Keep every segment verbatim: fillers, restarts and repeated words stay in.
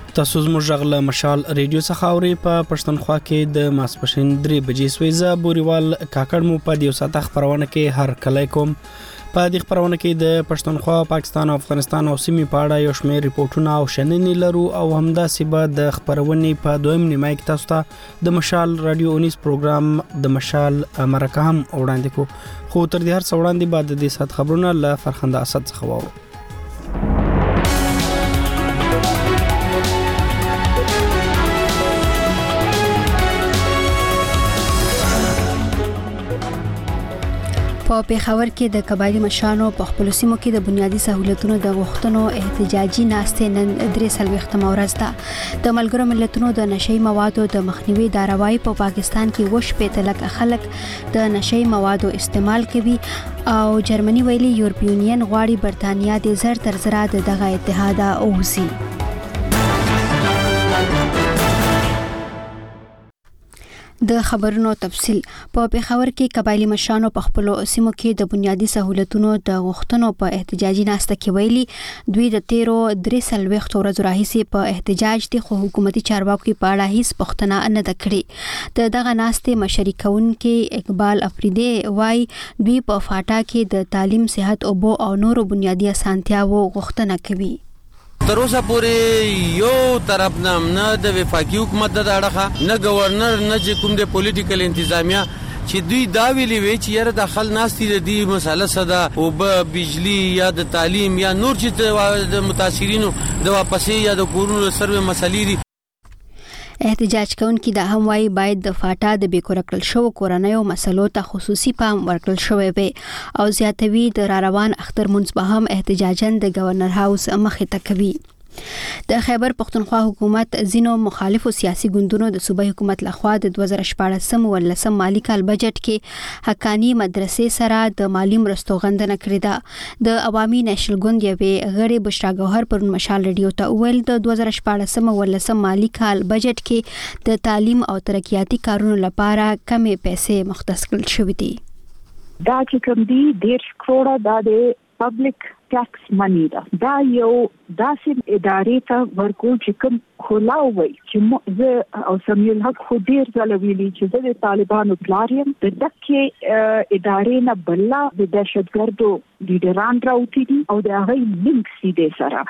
تاسو زموږ غږ له مشال ریډیو څخه اورئ. په پښتونخوا کې د ماسپښین درې بجې سویزه بوريوال کاکړ مو په دیو ساته خبرونه کې هر کله کوم. په دې خبرونه کې د پښتونخوا، پاکستان او افغانستان او سیمې په اړه یو شمېر ریپورتونه او شننې لرو او همداسې به د خبرونې په دویم نیمه کې تاسو ته د مشال رادیو اونیس پروګرام د مشال مرکه هم وړاندې کوو. خو تر دې هر څه وړاندې بعد د دې سات خبرونه له فرخنده اسد څخه وورو. په پیښور کې د قبایلی مشرانو په خپل سیمو کې د بنیادي سہولتونو د غوښتنو احتجاجي ناستې نن درې څلوېښتمه ورځ ده. د ملګرو ملتونو د نشئی موادو د مخنیوي داروای په پاکستان کې وشپېته لکه خلک د نشئی موادو استعمال کوي او جرمني ویلي یورپی یونین غواړي برتانیا د زر تر زره دغه اتحاد اوسي. د خبرونو تفصيل. په پیښور کې قبایلی مشرانو په خپل سیمو کې د بنیادي سہولتونو د غوښتنو په احتجاجي ناسته کې ویلي دوی د تیرو درې څلوېښتو ورځو راهیسې په احتجاج دي، خو حکومتي چارواکو په اړه هیڅ پوښتنه نه ده کړې. د دغه ناستې مشري کوونکي اقبال افریدي وايي دوی په فاټا کې د تعلیم، صحت، اوبو او نورو بنیادي اسانتیاوو غوښتنه کوي. تر اوسه پورې یو طرف نه د وفاقي حکومت د اړه نه گورنر نه چې کوم د پولیټیکل انتظامیه چې دوی دا ویلي وي چې یاره د خل ناستي د دې مسله صدا او به بجلی یا د تعلیم یا نور چې د متاثرینو د واپسې یا د کورونو سروې مسلې دي. احتجاج کوونکي دا هم وايي باید د فاټا د بیکور کړل شو کورنیو مسلو ته خصوصي پام ورکړل شوی وي او زیاتوي د را روان اختر منځ به هم احتجاجن د گورنر هاوس مخې ته کوي. د خیبر پختونخوا حکومت ځینو مخالفو سیاسي ګوندونو د صوبایي حکومت لخوا د دوه زره شپاړسم ولسم مالی کال بجټ کې حقانی مدرسې سره د مالی مرستو غندنه کړې ده. د عوامي نېشنل ګوند یوې غړي بشرا ګوهر پر مشال ریډیو ته وویل د دوه زره شپاړسم ولسم مالی کال بجټ کې د تعلیم او ترقیاتي کارونو لپاره کمې پیسې مختص کړل شوې دي. دا چې کوم دي ډېر کروڑه دا د پبلک ټیکس منی دا دا یو داسې ادارې ته ورکول چې کوم خلاوي چې زه او سمیل حق خو ډیر ځله ویلي چې زه د طالبانو پلاریم د دکې ادارې نه بلا د دهشتګردو لیډران راوتی دي او د هغه لینک سیده سره.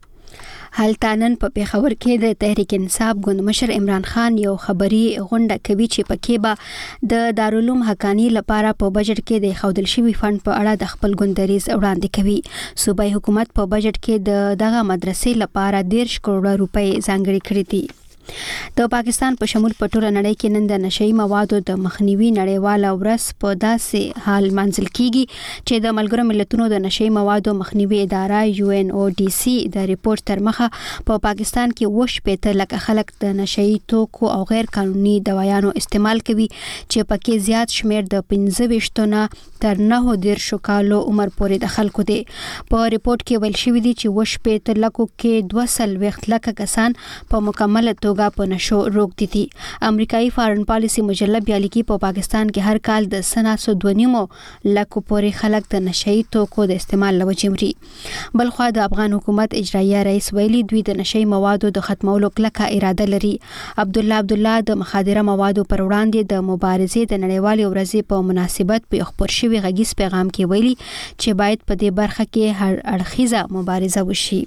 هلتانن په پیښور کې د تحریک انصاف ګوند مشر عمران خان یو خبري غونډه کوي چې پکې به د دارالعلوم حقانی لپاره په بجټ کې د خودل شوی فند په اړه د خپل ګوندریز وړاندې کوي. صوبایي حکومت په بجټ کې د دغه مدرسې لپاره ډېر کروڑه روپۍ ځانګړي کړې دي. د پاکستان په شمول په ټوله نړۍ کې نن د نشئی موادو د مخنیوي نړیواله ورځ په داسې حال منځل کیږي چې د ملګرو ملتونو د نشئی موادو مخنیوي اداره یو ان او ډي سي د ریپورت تر مخه په پاکستان کې وشپېته لکه خلک د نشئی توکو او غیر قانوني دوايانو استعمال کوي چې پکې زیات شمیر د پنځه ویشت نه تر نه دیرشو کالو عمر پورې د خلکو دي. په ریپورت کې ویل شوی دی چې وشپېته لکو کې دوه څلوېښت لکه کسان په مکمل په نشو روک دي. امریکایي فارن پالیسی مجله بیا لیکي په پاکستان کې هر کال د سنا سو دونیمو لکو پورې خلک د نشئی توکو د استعمال لوجه مري. بلخوا د افغان حکومت اجرایه رئیس ویلي دوی د نشئی موادو د ختمولو کلکه اراده لري. عبد الله عبد الله د مخادره موادو پر وړاندې د مبارزې د نړیوالې ورځې په مناسبت په خبر شوی غږیز پیغام کې ویلي چې باید په دې برخه کې هر اړخیزه مبارزه وشي.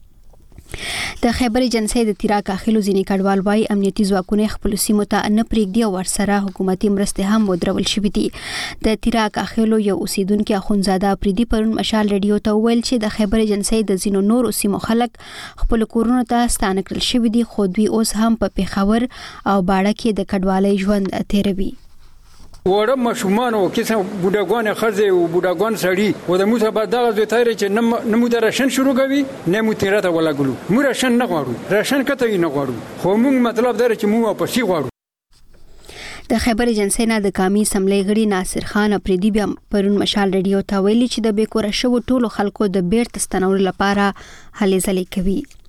د خیبر جنسي د تیرا کاخلو ځینې کډوال وايي امنیتي ځواکونه خپل سیمو ته نه پریږدي او ورسره حکومتي مرستې هم ودرول شوې دي. د تیرا کاخلو یو اوسیدونکو اخونزاده افریدي پرون مشال ریډیو ته ویل چې د خیبر جنسي د ځینو نورو سیمو خلک خپل کورونو ته ستانه کړل شوې دي، خو دوی اوس هم په پیښور او باړه کې د کډوالۍ ژوند تیروي. وړه مشومان او کیسه بوډاګان خرزه او بوډاګان سړی و د موسی بعد دغه زوی تایری چې نه مو درشن شروع کوي نه مو تیراته ولا ګلو مو راشن نه غواړو راشن کته نه غواړو خو موږ مطلب دا چې مو واپسی غواړو. د خیبر جنسي نه د قومي اسمبلی غړي ناصر خان افریدي بیا پرون مشال ریډیو ته ویلي چې د بیکور شو ټولو خلکو د بیرته ستنولو لپاره هلې ځلې کوي.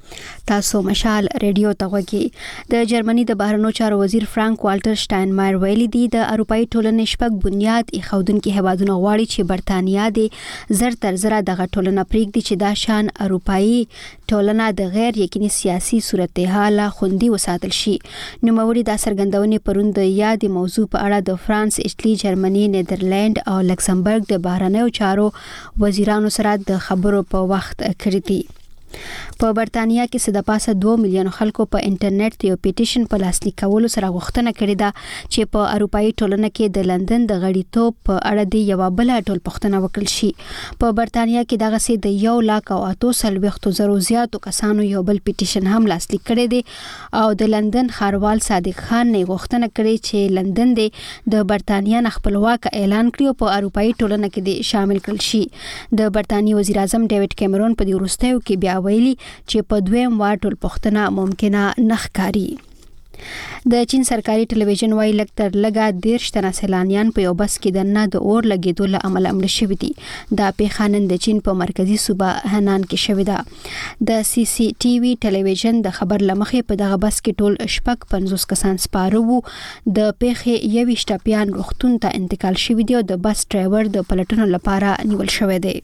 تاسو مشال ریډیو ته وګورئ. د جرمني د بهرنیو چارو وزیر فرانک والټر شټاینمایر ویلي دی د اروپאי ټولنې شپږ بنیاد ایښودونکي هیوادونه غواړي چې برتانیا د زر تر زره دغه ټولنه پرېږدي چې دا شان اروپאי ټولنه د غیر یقیني سیاسي صورتحال خوندي وساتل شي. نوموړي دا څرګندونې پرون د یادې موضوع په اړه د فرانس، ایټالي، جرمني، نیدرلند او لکسمبرګ د بهرنیو چارو وزیرانو سره د خبرو په وخت کړې دي. په برتانیا کې څه د پاسه دوه میلیون خلکو په انټرنیټ یو پیټیشن په لاسلیک کولو سره غوښتنه کړې ده چې په اروپאי ټولنه کې د لندن د غړیتوب په اړه د یو بل ټول پوښتنه وکړل شي. په برتانیا کې دغه سي د یو لاک او اتو سلويختو زرو زیاتو کسانو یو بل پیټیشن هم لاسلیک کړی دی او د لندن ښاروال صادق خان نه غوښتنه کړې چې لندن د برتانیا نه خپلواک اعلان کړي او په اروپאי ټولنه کې شامل کړل شي. د برتانیې وزیر اعظم ډیوډ کیمرون په دې وروستیو کې بیا ویلي چې په دویم وار ټول پوښتنه ممکنه نه ښکاري. د چین سرکاري ټلویزیون وايي لږ تر لږه دیرش تنه سیلانیان په یو بس کې د نه د اور لګېدو له امله مړه شوي دي. دا پیښه نن د چین په مرکزي صوبه هنان کې شوې ده. د سی سی ټي وي ټلویزیون د خبر لمخې په دغه بس کې ټول شپږ پنځوس کسان سپاره وو. د پیښې یوویشت ټپیان روغتون ته انتقال شوي دي او د بس ډرایور د پلټنو لپاره نیول شوی دی.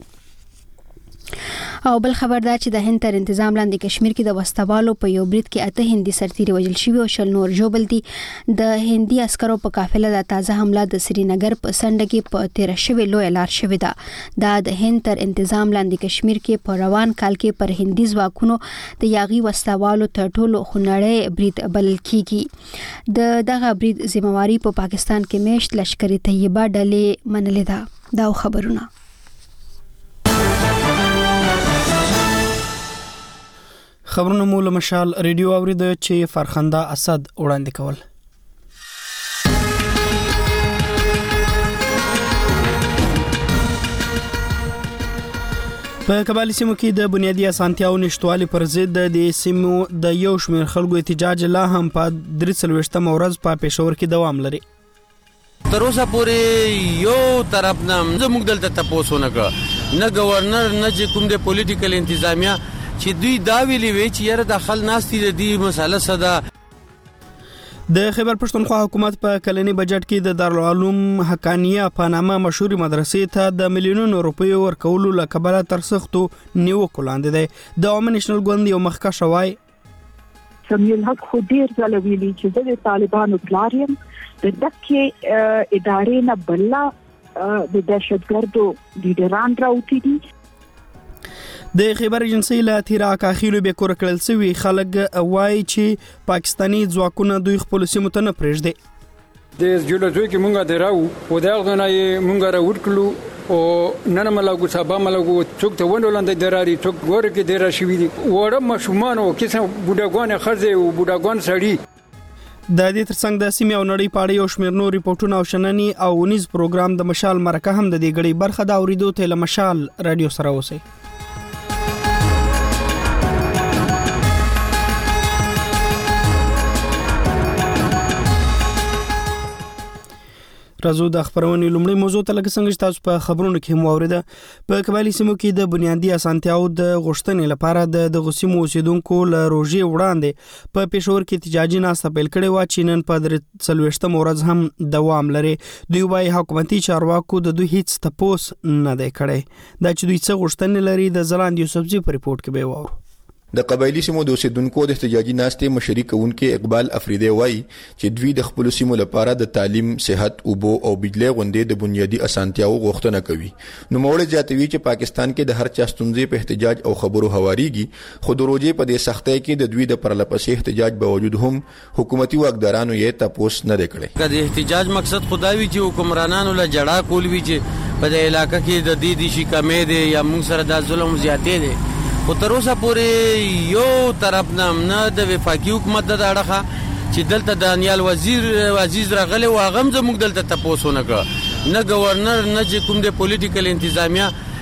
او بل خبر دا چې د هند تر انتظام لاندې کشمیر کې د وسوالو په یو برید کې اته هندي سرتیري وژل شوي او شل نور ژوبل دي. د هندي عسکرو په قافله د تازه حمله د سرینګر په سنډه کې په تیر شوی لوی لار شوی ده. دا د هند تر انتظام لاندې کشمیر کې په روان کال کې پر هندي ځواکونو د یاغي وسوالو تر ټولو خونړی برید بلل کیږي. د دغه برید ذمہواری په پا پاکستان کې میشت لشکري طیبه ډلې منلې ده. دا خبرونه خبرونه مو له مشال ریډیو اورید چې فرخنده اسد وړاندې کول. په کابل سیمو کې د بنیادی اسانتیاو نشټوالي پر ضد د سیمو د یو شمېر خلکو احتجاج لا هم په درې څلوېښتم ورځ په پېښور کې دوام لري. تر اوسه پورې یو طرف نه زموږ دلته تاسو نه کړ نه گورنر نه چې کوم د پولیټیکل انتظامیه چې دوی دا ویلي وی چې یاره داخل ناستي د دې مسله صدا. د خیبر پښتونخوا حکومت په کلنی بجټ کې د دارالعلوم حقانیه په نامه مشهور مدرسې ته د میلیونونو روپیو ورکولو له کبله تر سختو نیوکو لاندې دی. د عوامي نېشنل ګوند یو مخکښ شوی سمیع الحق خو ډیر ځله ویلي چې د طالبانو پلاریم د دکې ادارې نه بلا د دهشتګردو لیډران راوتی دي. د خیبر ایجنسی له تیرا کاخیلو به کور کړل سوي خلک وایي چې پاکستانی ځواکونه دوی خپل سیمو ته نه پرېږدي. د جوړځوي کې مونږه دراو او دا غوښنه یې مونږه راوړکلو او نن ملګو سبا ملګو څوک ته ونولند دراري څوک ګور کې ډیر شوی دي وړه مشومان او کیسه بوډاګان خرزه او بوډاګان سړي. د دې ترڅنګ د سیمې او نړۍ په اړه یو شمېر نور ریپورتونه او شننې او ونیز پروګرام د مشال مرکه هم د دې غړي برخه دا اوریدو ته له مشال رادیو سره اوسئ. راځو د خبرونې لومړی موضوع ته لکه څنګه چې تاسو په خبرونو کې هم واوریده. په کابل سیمو کې د بنیادی اسانتیاو د غوښتنې لپاره د دغه سیمو اوسیدونکو له روژې وړاندې په پېښور کې احتجاجي ناسته پیل کړې وه چې نن په درې څلوېښتم ورځ هم دوام لري. دوی وايي حکومتي چارواکو د دوی هیڅ تپوس نه دی کړی. دا چې دوی څه غوښتنې لري د ځلاند یوسفزي په ریپورت کې به واورو. د قبایلی سیمو د اوسیدونکو د احتجاجي ناستې مشري کوونکي اقبال افریدی وایي چې دوی د خپل سیمو لپاره د تعلیم، صحت، اوبو او بجلی غونډې د بنیادی اسانتیاو غوښتنه کوي. نو موږ زیاتوي چې پاکستان کې د هر چا ستونزې په احتجاج او خبرو هواريږي، خو د روزې په دې سختۍ کې د دوی د پرلپسې احتجاج باوجود هم حکومتي واکدارانو یې تپوس نه کړي. د احتجاج مقصد خدای وی چې حکمرانانو له جړه کول وی چې په دې علاقې کې د دې دي شي کمې دي یا موږ سره د ظلم زیاتې دي. خو تر اوسه پورې یو طرف نه د وفاقي حکومت د اړخه چې دلته دانیال وزیر عزیز راغلی و هغه هم زموږ دلته تپوس ونه کړ، نه گورنر نه چې کوم د پولیټیکل انتظامیه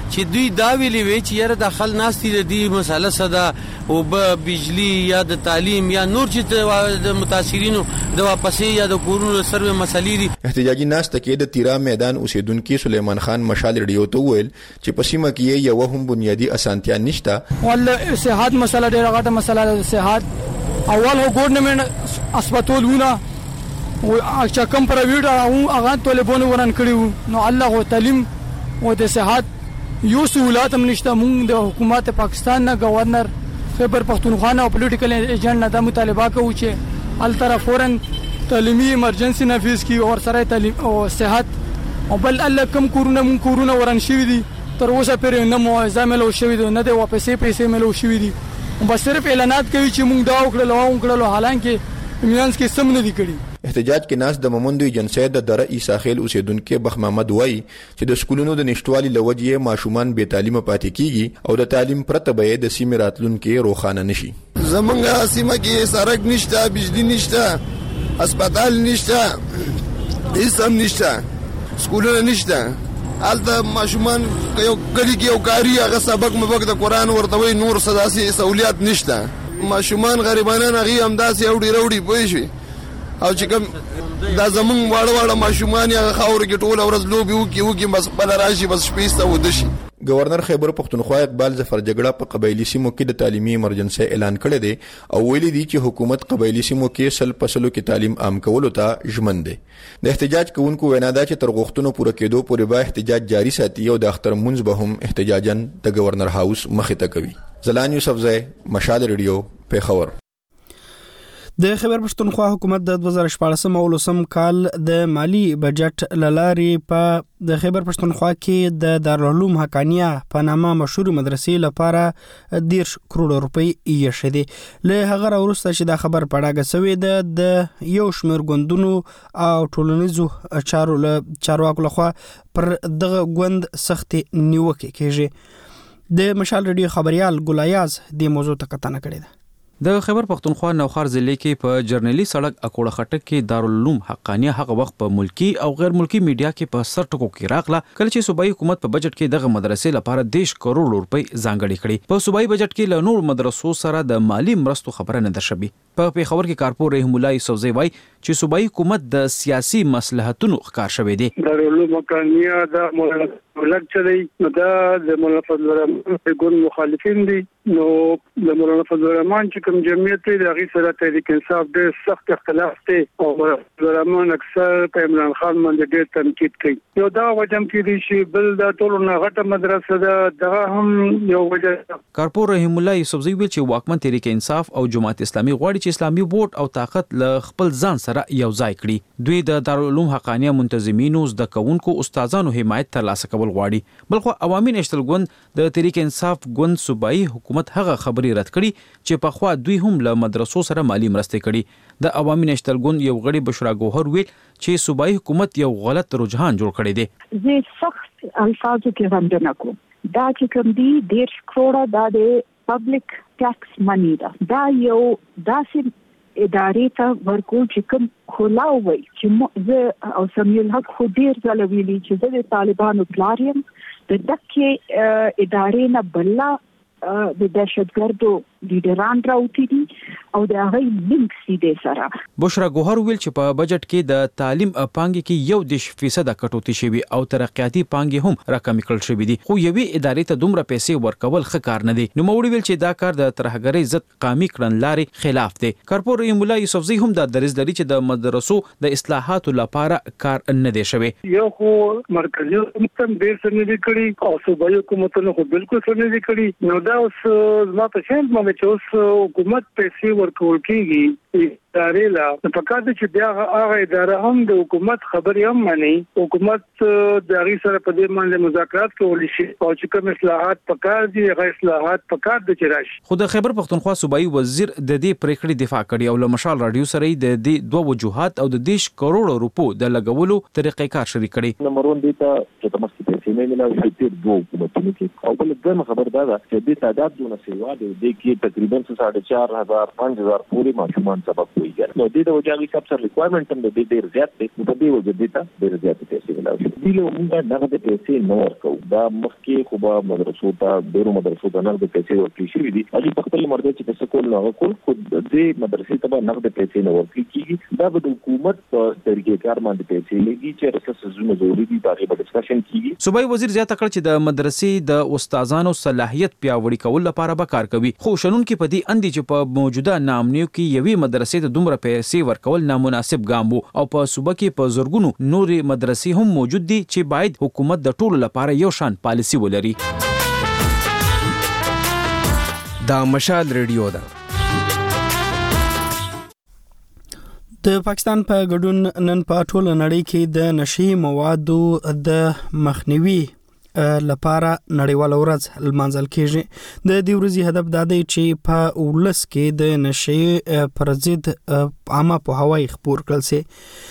چې دوی دا ویلي وي چې یاره د خل ناستي د دې مسله صدا او به بجلی یا د تعلیم یا نور چې د متاثرینو د واپسې یا د کورونو سروې مسلې دي. احتجاجي ناسته کې د تیرا میدان اوسیدونکو سلیمان خان مشال ریډیو ته ویل چې پسیمه کې یو هم بنیادی اسانتیا نشته. ول صحت مسله ډیره غټه مسله ده. صحت اول هو ګورنمنت هسپتالونه او چې کوم پرایویټ او هغه ټلیفون ورن کړیو نو الله تعلیم او د صحت یو سہولت هم نشته. مونږ د حکومت پاکستان نه گورنر خیبر پختونخوا او پولیټیکل ایجنټ نه د مطالبه کوو چې ال طرف فورن تعلیمي ایمرجنسي نافذ کی او سره تعلیم او صحت او بل الله کم کورونه مون کورونه ورن شوی دي تر اوسه پرې نه موعظه ملو شوی دي نه د واپسې پیسې ملو شوی دي. بس صرف اعلانات کوي چې مونږ دا وکړل او وکړل حالانکه میانس کې سم نه دي کړی. احتجاج کې ناس د ممندوی جنسیت د دره عیساخیل اوسیدونکو بخ محمد وای چې د سکولونو د نشټوالي لوجې ماشومان بے تعلیمه پاتې کیږي او د تعلیم پرته به د سیمه راتلونکو روخانه نشي. زمونږه سیمه کې سړک نشته، بجلی نشته، هسپتال نشته، هیڅ هم نشته، سکولونه نشته. الته ماشومان یو کلی کې یو کاری هغه سبق مبق د قران ورته وي، نور سداسي سہولیات نشته. ماشومان غریبانان هغه همداسي اوډي روډي پوي شي او چې کوم دا زمون واړه واړه ماشومان یا خاور کې ټول ورځ لوبي وکي وکي بس بل راشي بس شپېسته ودشي. گورنر خیبر پختونخوا اقبال ظفر جګړه په قبایلی سیمو کې د تعلیمي ایمرجنسي اعلان کړی دی او ویلي دی چې حکومت قبایلی سیمو کې سل پسلو کې تعلیم عام کولو ته ژمن دی. د احتجاج کوونکو وینا ده چې تر غوښتنو پوره کېدو پورې به احتجاج جاری ساتي او د اختر منځ به هم احتجاجاً د گورنر هاوس مخې ته کوي. زلان یوسفزی، مشال ریډیو، پیښور. د خیبر پښتونخوا حکومت د دوه زره شپاړس مولسم کال د مالی بجټ لاري په د خیبر پښتونخوا کې د دارالعلوم حقانیه په نامه مشهور مدرسې لپاره ډیر کروڑ روپۍ یې شدي. له هغه وروسته چې دا خبر پړاګه سوی ده د یو شمېر ګوندونو او ټولنیزو چارو له چارواکو لخوا پر دغه ګوند سخت نیوکه کیږي. د مشال ریډیو خبريال ګلایاز د موضوع ته کتنه کړې ده. د خیبر پختونخوا نوخار ضلع کې په جرنلي سړک اکوړه خټک کې دارالعلوم حقانیه هغه وخت په ملکی او غیر ملکی میډیا کې په سر ټکو کې راغله کله چې صوبایي حکومت په بجټ کې دغه مدرسې لپاره دیش کروڑ روپۍ ځانګړي کړي. په صوبایي بجټ کې له نور مدرسو سره د مالی مرستو خبره نه ده شوې. په پیښور کې کارپور رحیم الله یوسفزی وای چې صوبایي حکومت د سیاسي مصلحتونو ښکار شوی دی. دارالعلوم حقانیه د مولانا چلی نو دا د مولانا فضل الرحمن په ګون مخالفین دي. نو د مولانا فضل الرحمن چې کوم جمعیت دی هغه سره تحریک انصاف ډېر سخت اختلاف دی او مولانا فضل الرحمن اکثر په عمران خان باندې ډېر تنقید کوي. یو دا وجم کې دي چې بل د ټولو نه غټه مدرسه ده دغه هم یو وجه. کارپور رحیم الله یوسفزی ویل چې واکمن تحریک انصاف او جماعت اسلامي غواړي چې اسلامي بورډ او طاقت له خپل ځان سره یو ځای کړي. دوی د دارالعلوم حقانیه منتظمینو زده کوونکو استادانو حمایت ترلاسه کول غواړي. بلخو عوامي نشتل ګوند د تحریک انصاف ګوند صوبایي حکومت هغه خبري رد کړي چې په خوا دوی هم له مدرسو سره مالی مرستې کړي. د عوامي نشتل ګوند یو غړي بشرا ګوهر ویل چې صوبایي حکومت یو غلط رجحان جوړ کړی دی. زه سخت الفاظو کې غندنه کوم. دا چې کوم دی ډیر کروڑه دا د پبلک ټیکس منی دا دا یو داسې ادارې ته ورکول چې کوم خلاو وي چې زه او سمیل حق خو ډیر ځله ویلي چې زه د طالبانو پلاریم د دکې ادارې نه بلا د دهشتګردو لیډران راوتی دي او د هغه لینک سیده سره. بشرا ګوهر ویل چې په بجټ کې د تعلیم پانګې کې یو دیش فیصد کټوتی شوی او ترقیاتي پانګې هم راکم کړل شوی دي خو یوې ادارې ته دومره پیسې ورکول ښه کار نه دی. نو موړي ویل چې دا کار د ترهګرۍ ضد قامي کړنلارې خلاف دی. کارپور رحیم الله یوسفزی هم د درز لري چې د مدرسو د اصلاحاتو لپاره کار نه دی شوی. یو خو مرکزي حکومت هم ډیر څه نه کړی او صوبایي حکومتونو خو بالکل څه نه کړی. نو دا اوس زما په شان باندې چې اوس حکومت پیسې ورکول کیږي ادارې لا په کار دي چې بیا هغه اداره هم د حکومت خبرې هم مانی حکومت د هغه سره په دې باندې مذاکرات کولی شي او چې کوم اصلاحات په کار دي هغه اصلاحات په کار دي چې راشي. خو د خیبر پختونخوا صوبایي وزیر د دې پریکړې دفاع کړي او له مشال رادیو سره د دې دوه وجوهات او د دیش کروڑ روپو د لګولو طریقې کار شریک کړي. نمبر ون دې ته چې تمسک پیسې نه ملي شي تیر دوه حکومتونو کې او بل دغه خبر دا ده چې د تعداد دونه سیوا د دې کې تقریبا ساڑھے چار ہزار پانچ ہزار پورې ماشومان تاوان سبب وي نو دې د وجاغي سب سر ریکوایرمنټ هم د دې ډیر زیات دی نو په دې وجه دې ته ډیر زیات پیسې ملاوي دي له موږ نغد پیسې نو ورکو دا مخکې خو به مدرسو ته ډیرو مدرسو ته نغد پیسې ورکړي شوي دي هغه په خپل مرده چې څه کول نو کول خو دې مدرسې ته نغد پیسې نو ورکړي کیږي دا به د حکومت په طریقې کار باندې پیسې لګي چې رسس زونه ضروري دي باندې به ډسکشن کیږي صوبایي وزیر زیاته کړ چې د مدرسې د استادانو صلاحیت پیاوړي کول لپاره به کار کوي خو شنونکو په دې اندي چې په موجوده نامنیو کې یوې مدرسې ته دومره پیسې ورکول نامناسب ګام وو او په صوبه کې په زورګونو نورې مدرسې هم موجود دي چې باید حکومت د ټولو لپاره یو شان پالیسي ولري. دا مشال ریډیو ده. د پاکستان په ګډون نن په ټوله نړۍ کې د نشي موادو د مخنیوي لپاره نړیواله ورځ لمانځل کیږي. د دې ورځې هدف دا دی چې په ولس کې د نشي پر ضد عامه پوهاوی خپور کړل شي.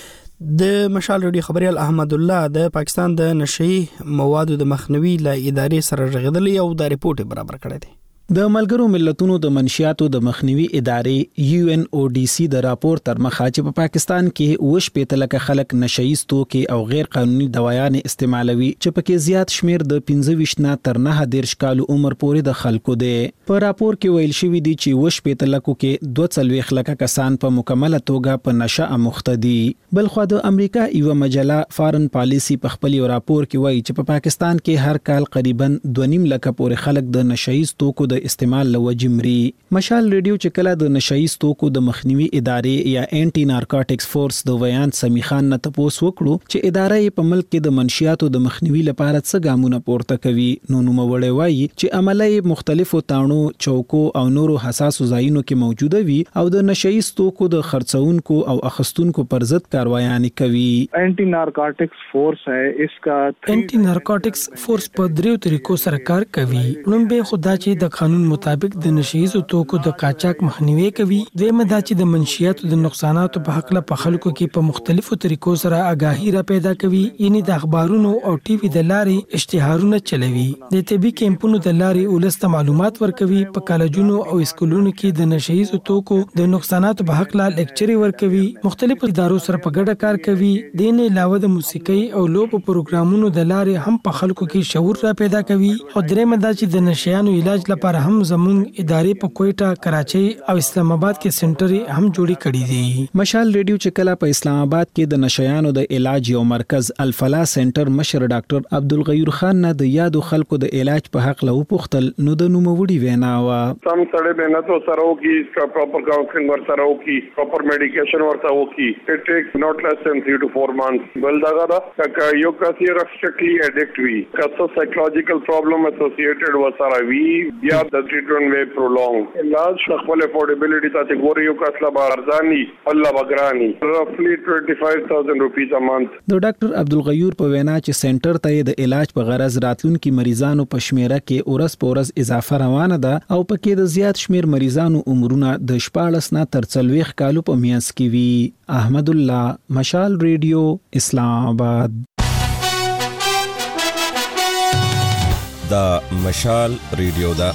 د مشال ریډیو خبريال احمد الله د پاکستان د نشي موادو د مخنیوي ل ادارې سره رغیدلی او د ریپورت برابر کړی دی. د ملګرو ملتونو د منشیاتو د مخنیوي ادارې یو ان او ډي سي د راپور تر مخه چې په پاکستان کې وش پېتلکه خلک نشئیز توکي او غیر قانوني دوايانې استعمالوي چې پکې زیات شمیر د پنځه ویشت نه تر نه دیرش کال عمر پورې د خلکو دی. په راپور کې ویل شوی دی چې وش پېتلکو کې دوه څلوېښت لکه کسان په مکمله توګه په نشه مخته دي. بلخو د امریکا یو مجله فارن پالیسی په خپل راپور کې وایي چې په پاکستان کې هر کال تقریبا دوه نیم لکه پورې خلک د نشئیز توکو د استعمال لوجې مري. مشال ریډیو چې کله د نشئیز توکو د مخنیوي ادارې یا انټي نارکوټکس فورس د ویان سمی خان نه تاسو وکړو چې ادارې په ملک کې د منشیاتو د مخنیوي لپاره څه ګامونه پورته کوي. نو نو وړي وایي چې عملي مختلفو تانو چوکو او نورو حساسو ځایونو کې موجوده وي او د نشئیز توکو د خرڅونکو او اخستونکو پر ضد کاروایانې کوي. انټي نارکوټکس فورس ہے اسکا انټي نارکوټکس فورس په دریو طریقو سره کار کوي. لومبه خدا چې د قانون مطابق د نشئیزو توکو د قاچاق مخنیوي کوي. دویمه دا چې د منشیاتو د نقصاناتو په حق له په خلکو کې په مختلفو طریقو سره آگاهی را پیدا کوي. یعنی د اخبارونو او ټي وي د لارې اشتهارونه چلوي. د طبي کیمپونو د لارې ولست معلومات ورکوي. په کالجونو او اسکولونو کې د نشئیزو توکو د نقصاناتو په حق له لیکچري ورکوي. مختلفو ادارو سره په ګډه کار کوي. د نه علاوه د موسیقي او لوبو پروګرامونو د لارې هم په خلکو کې شعور را پیدا کوي. او درېمه دا چې د نشيانو علاج لپاره هم زموږ ادارې په کوټا، کراچۍ او اسلام آباد کې سنټر هم جوړی کړی دي. مشال ریډیو چې کله په اسلام آباد کې د نشيانو د علاج یو مرکز الفلا سنټر مشر ډاکټر عبدالغیور خان نه د یادو خلکو د علاج په حق له پوښتل نو د نوموړي وینا وا سم سره مهنت سره وکي کا پراپر کاونسلینګ ور سره وکي پراپر میډیکیشن ورته وکي اټ ټیکس ناٹ لیس دین three to four months بل دا دا کا یو کاسي رفشکلی اډیکټ وی کاسو سایکولوژیکل پرابلم اسوسییټډ وسره وی بیا د ټریټمنټ وی پرولونګ علاج خپل افورډیبিলিټی ته ګوري یو کاسلا بارزانی الله بګرانی رفلی twenty-five thousand rupees a month. د ډاکټر عبدالغیور په وینا چې سنټر ته د علاج په غرض راتلونکو مریضانو په شمیره کې اورس پورس اضافه روانه ده او پکې د زیات شمیر مریضانو عمرونه د شپاړس نه تر څلوېښت کالو په میانس کې وي. احمد الله، مشال ریډیو، اسلام آباد. دا مشال ریډیو دا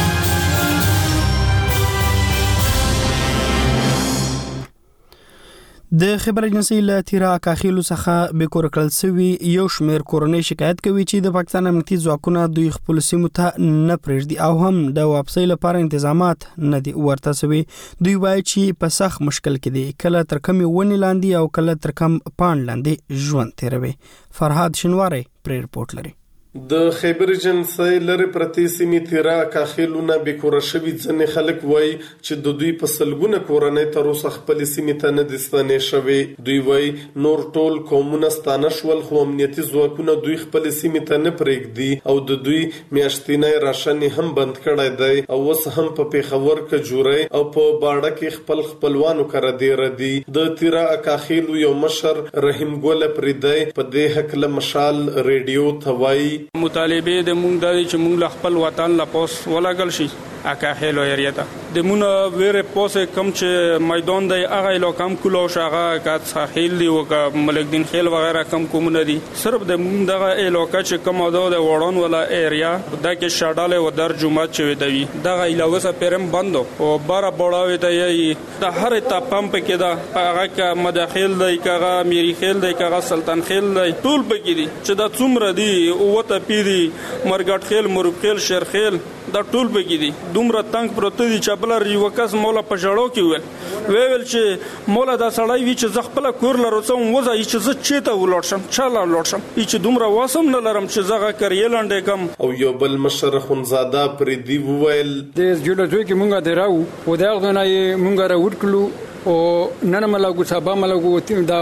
د خبر اجنسی له تیرا کاخیلو څخه به کور کړل سوي یو شمیر کورنۍ شکایت کوي چې د پاکستان امنیتي ځواکونه دوی خپل سیمو ته نه پرېږدي او هم د واپسۍ لپاره تنظیمات نه دي ورته سوي. دوی وایي چې په سخت مشکل کې دي، کله تر کمې ونې لاندې او کله تر کم پاڼ لاندې ژوند تیروي. فرهاد شنواری پرې رپورټ لري. د خیبر اجنسی لري پرتی سیمې تیرا کاخیلونه به کور شوي ځنې خلک وایي چې د دوی په سلګونه کورنۍ تر اوسه خپل سیمې ته نه دي ستنې شوي. دوی وایي نور ټول قومونه ستانه شول خو امنیتي ځواکونه دوی خپل سیمې ته نه پرېږدي او د دوی میاشتنی راشن هم بند کړی دی او اوس هم په پیښور کې جوړي او په باړه کې خپل خپلوانو کړه دی ردي. د تیرا کاخیلو یو مشر رحیم ګل پریدي په دې حق له مشال ریډیو ته وایي مطالبه د مونږ د چې مونږ خپل وطن لا پوس ولاګل شي اکاخیلو ایریا ته د مونږ ویره پوسه کم چې میدان دی هغه لو کم کولو شغه کا ساحل دی او ملک دین خیل وغیرہ کم کومونه دي صرف د مونږ دغه علاقې چې کم او د وړون ولا ایریا دا کې شاډاله و در جمعه چې دی دغه علاوه سره پرم بندو او بار بوړاوي ته یې د هر ته پمپ کې دا هغه کا مداخل دی کغه میری خیل دی کغه سلطان خیل دی ټول پکې دي چې دا څومره دي او ته پیری مرګټ خیل مرګ خیل شیر خیل دا ټول پکې دي دومره تنگ پروت دي چې بل یو کس مولا په جړو کې ویل ویل چې مولا دا سړی وی چې زغپل کور لرو څو وځه چې ز چیته ولړشم چاله ولړشم چې دومره واسم نه لرم چې زغه کریلانډې کم او یو بل مشر خنزاده پر دی ویل د جوړځوي کې مونږه دراو او دا غوښنه مونږه راوټ کړو او نن ملګو سبا ملګو دا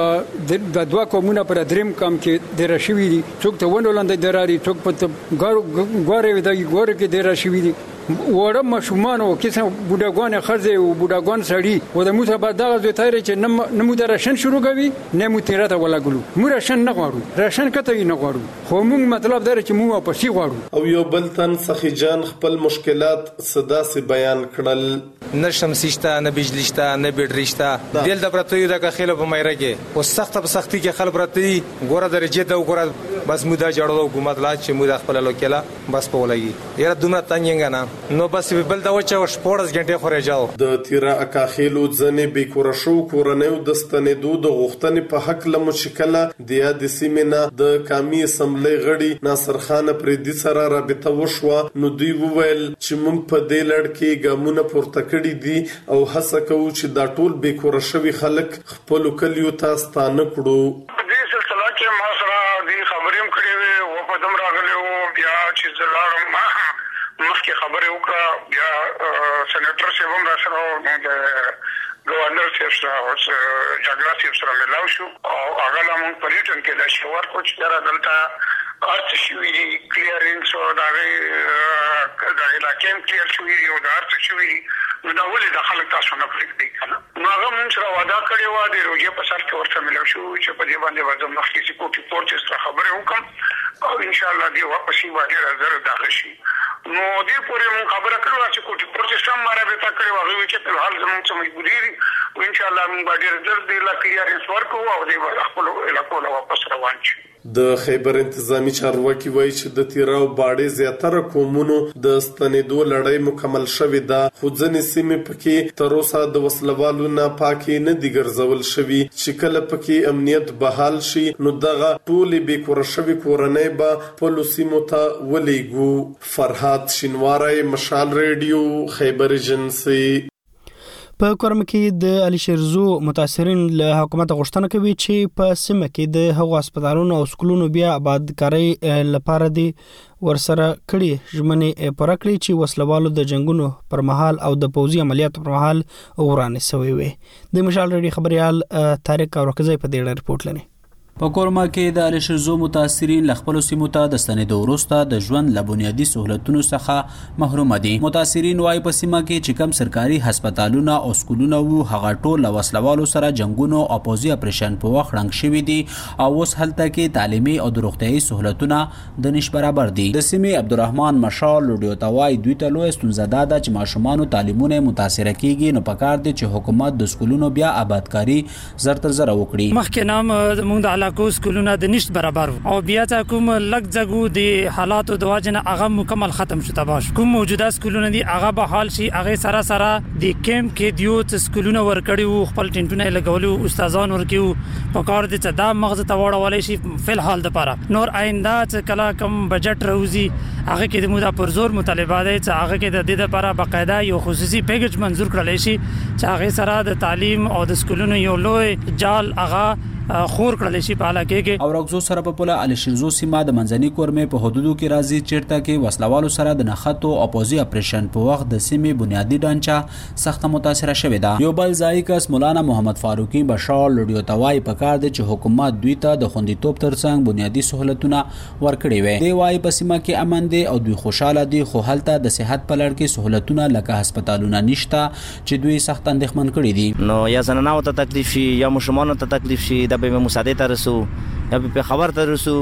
د دوا کومونه پر دریم کم کې د رشوی دي څوک ته ونولاندې دراري څوک په ګورو ګورو د ګورو کې د رشوی دي وړه مشومان او کیسه بوډاګان خرزه او بوډاګان سړی او د موسی په دغه ځای تیر چې نمو د راشن شروع کوي نه مو تیراته ولا ګلو مو راشن نه غواړو راشن کته نه غواړو خو موږ مطلب دا چې مو په شي غواړو او یو بل تن سخی جان خپل مشکلات صدا سي بیان کړل نشم سیشته نه بجلی شته نه بیټری شته دل د پرتوی د خېله په مایره کې او سخت په سختي کې خل پرتی ګوره درجه ته وګوره بس مودا جوړو حکومت لا چې مودا خپل لوکلا بس په ولګي یاره دومره تنګ نه نو بس بل دا وچه شپږ غنټه خوري جاو د تیرا اکاخیلو ځنې به کورشو کورنیو د ستنېدو د غوښتنې په حق له مشکله د یاد سیمنا د کامی اسمبلی غړي ناصر خان پردي سره رابطه وشوه نو دوی وویل چې مونږ په دې لړ کې ګامونه پورته کړی دي او هڅه کوو چې دا ټول به کورشوي خلک خپل کلیو ته ستانه کړو دې سلسله کې ما سره دې خبرې هم کړې وې او په دم راغلی وو بیا چې زلارم مخکې خبرې وکړه بیا سېنیټر صاحب هم راسره د گورنر صاحب سره او جګړه صاحب سره ملاو شو او هغه لا مونږ په ریټن کې د شوار کوچ درا دلته ارت شوی کلیرینګ سو دا د علاقې کلیر شوی او د ارت شوی نو دا ولې د خلک تاسو نه پریږدي کنه نو هغه مونږ سره وعده کړی و د روزي په سر کې ورته ملاو شو چې په دې باندې وځم مخکې چې کوټي پورچ سره خبرې وکم او ان شاء الله دی واپس یې باندې راځره داخل شي نو دې پورې مون خبره کړو چې کوټي پورچ سم ماره به تا کړی واغوي چې په حال زموږ څه مجبوري دي او ان شاء الله مون باندې درځ دی لا کلیارنس ورکو او دې خپل علاقو له واپس روان شي د خیبر انتظامی چارواکي وایي چې د تیراو باډې زیاتره قومونو د ستنېدو لړۍ مکمل شوې ده خو ځینې سیمې پکې تر اوسه د وسلوالو نه پاکې نه دي ګرځول شوي چې کله پکې امنیت بحال شي نو دغه ټولې بې کوره شوي کورنۍ به خپلو سیمو ته ولېږو فرهاد شینواری مشال ریډیو خیبر ایجنسي په کورم کې د علي شیرزو متاثرین له حکومت غوښتنه کوي چې په سیمه کې د هغو هسپتالونو او سکولونو بیا آبادکاري لپاره دي ورسره کړي ژمنې پوره کړي چې وسلوالو د جنگونو پر مهال او د پوځي عملیاتو پر مهال ورانه سوي وي د مشال ریډي خبريال طارق اورکزی په دې رپورت لنی په کورما کې د علي شیرزو متاثرین ل خپل سیمو ته د ستنېدو وروسته د ژوند ل بنیادي سہولتونو څخه محروم دي متاثرین وايي په سیمه کې چې کم سرکاري هسپتالونه او سکولونه وو هغه ټول له وسلوالو سره جنگونو او پوځي اپریشن په وخت رنګ شوي دي او اوس هلته کې تعلیمي او د روغتيایي سہولتونه د نش برابر دي د سیمې عبدالرحمن مشال لوډیو توای دوی ته لوی ستونزه ده چې ماشومان تعلیمونه متاثر کیږي نو پکار دي چې حکومت د سکولونو بیا آبادکاری زر تر زر وکړي مخکې نام زموږ د علاقو سکولونه د نشټ برابر او بیا ته کوم لګ ځګو د حالاتو د واجنه هغه مکمل ختم شو تباش کوم موجوده سکولونه دي هغه به حال شي هغه سره سره د کیمپ کې دیو ته سکولونه ورکړي خپل ټینټونه لګولو استادان ورکیو په کار دي چې دا مغز ته وړولې شي په الحال د پاره نور آینده چې کلا کم بجټ روزي هغه کې د مودا پر زور مطالبه ده چې هغه کې د دې لپاره باقاعده یو خصوصي پیکج منزور کړل شي چې هغه سره د تعلیم او د سکولونو یو لوی جال هغه خور کړل شي په علاقه کې او رغزو سره په پوله علي شیرزو سیمه د منځني کورمې په حدودو کې راځي چیرته کې وسلوالو سره د نخاتو او پوځي اپریشن په وخت د سیمې بنیادی ډانچه سخت متاثر شوې ده یو بل ځای کس مولانا محمد فاروقي بشار لوډیو توای په کار دي چې حکومت دوی ته د خوندیتوب ترڅنګ بنیادی سہولتونه ورکړي وي دی وايي په سیمه کې امن دي او دوی خوشاله دي خو هلته د صحت په لړ کې سہولتونه لکه هسپتالونه نشته چې دوی سخت اندېښمن کړي دي نو یا زنانو ته تکلیف شي یا مشمانو ته تکلیف شي د به مساعده ته رسو یا په خبر ته رسو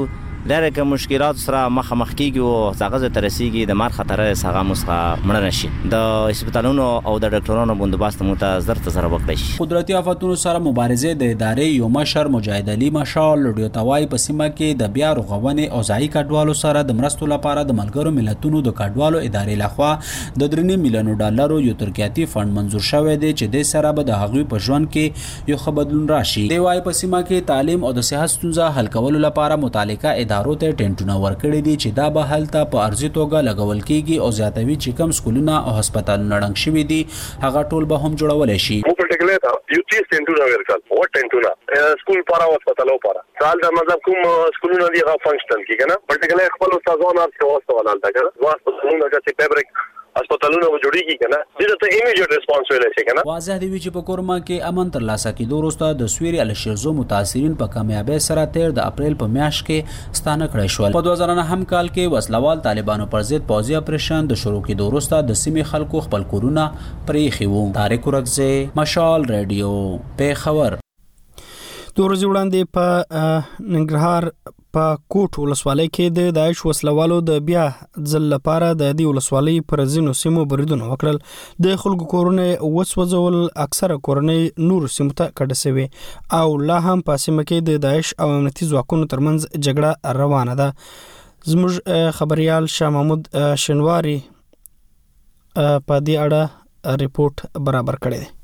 لاره کې مشکلات سره مخامخ کیږي او څنګه ترسيږي د مار خطر څنګه مسخه مړ نشي د هسپتالونو او د ډاکټرانو بندوبست مت زرت سره وکړي شي. قدرتي آفتونو سره مبارزه د ادارې یو مشر مجاهد علي مشال لډیو توای په سیمه کې د بیا رغونې او ځای کډوالو سره د مرستو لپاره د ملګرو ملتونو د کډوالو ادارې لخوا د درې میلیون ډالرو یو ترکیاتي فند منزور شوی دی چې د سره به د هغوی په ژوند کې یو خبردون راشي. دی وايي په سیمه کې تعلیم او د صحت ستونزه حل کولو لپاره متعلقه ادارو ته ټینټونه ورکړي دي چې دا به هلته په ارزي توګه لګول کیږي او زیاتوي چې کم سکولونه او هسپتالونه ړنګ شوي دي هغه ټول به هم جوړول شي. مو پرټیکولر دا یو تیس ټینټونه ورکړل او ټینټونه سکول لپاره او هسپتالو لپاره سال د مطلب کوم سکولونه دی هغه فنکشنل کیږي نه پرټیکولر خپل استادانو او استادانو ته واسطه څنګه چې فیبریک هسپتالونه جوړیږي کنه دغه ته ایمیډیټ ریسپانس ویل شي کنه. واضح دی چې په کورما کې امن تر لاسه کېدو وروسته د سویری الشیزو متاثرین په کامیابی سره تیر د اپریل په میاشت کې ستانه کړی شول. په دوه زره نه هم کال کې وسلوال طالبانو پر ضد پوځي اپریشن د شروع کېدو وروسته د سیمې خلکو خپل کورونه پرېښي وو. طارق ورکزه مشال رادیو پیښور. دوه ورځې وړاندې په ننګرهار په کوټ ولسوالۍ کې د داعش وسلوالو د بیا ځل لپاره د دې ولسوالۍ پر ځینو سیمو بریدونه وکړل. د خلکو کورونه وسوځول، اکثره کورنۍ نور سیمو ته کډه شوي او لا هم په سیمه کې د داعش او امنیتي ځواکونو ترمنځ جګړه روانه ده. زموږ خبريال شاه محمود شنواری په دې اړه ریپورت برابر کړی دی.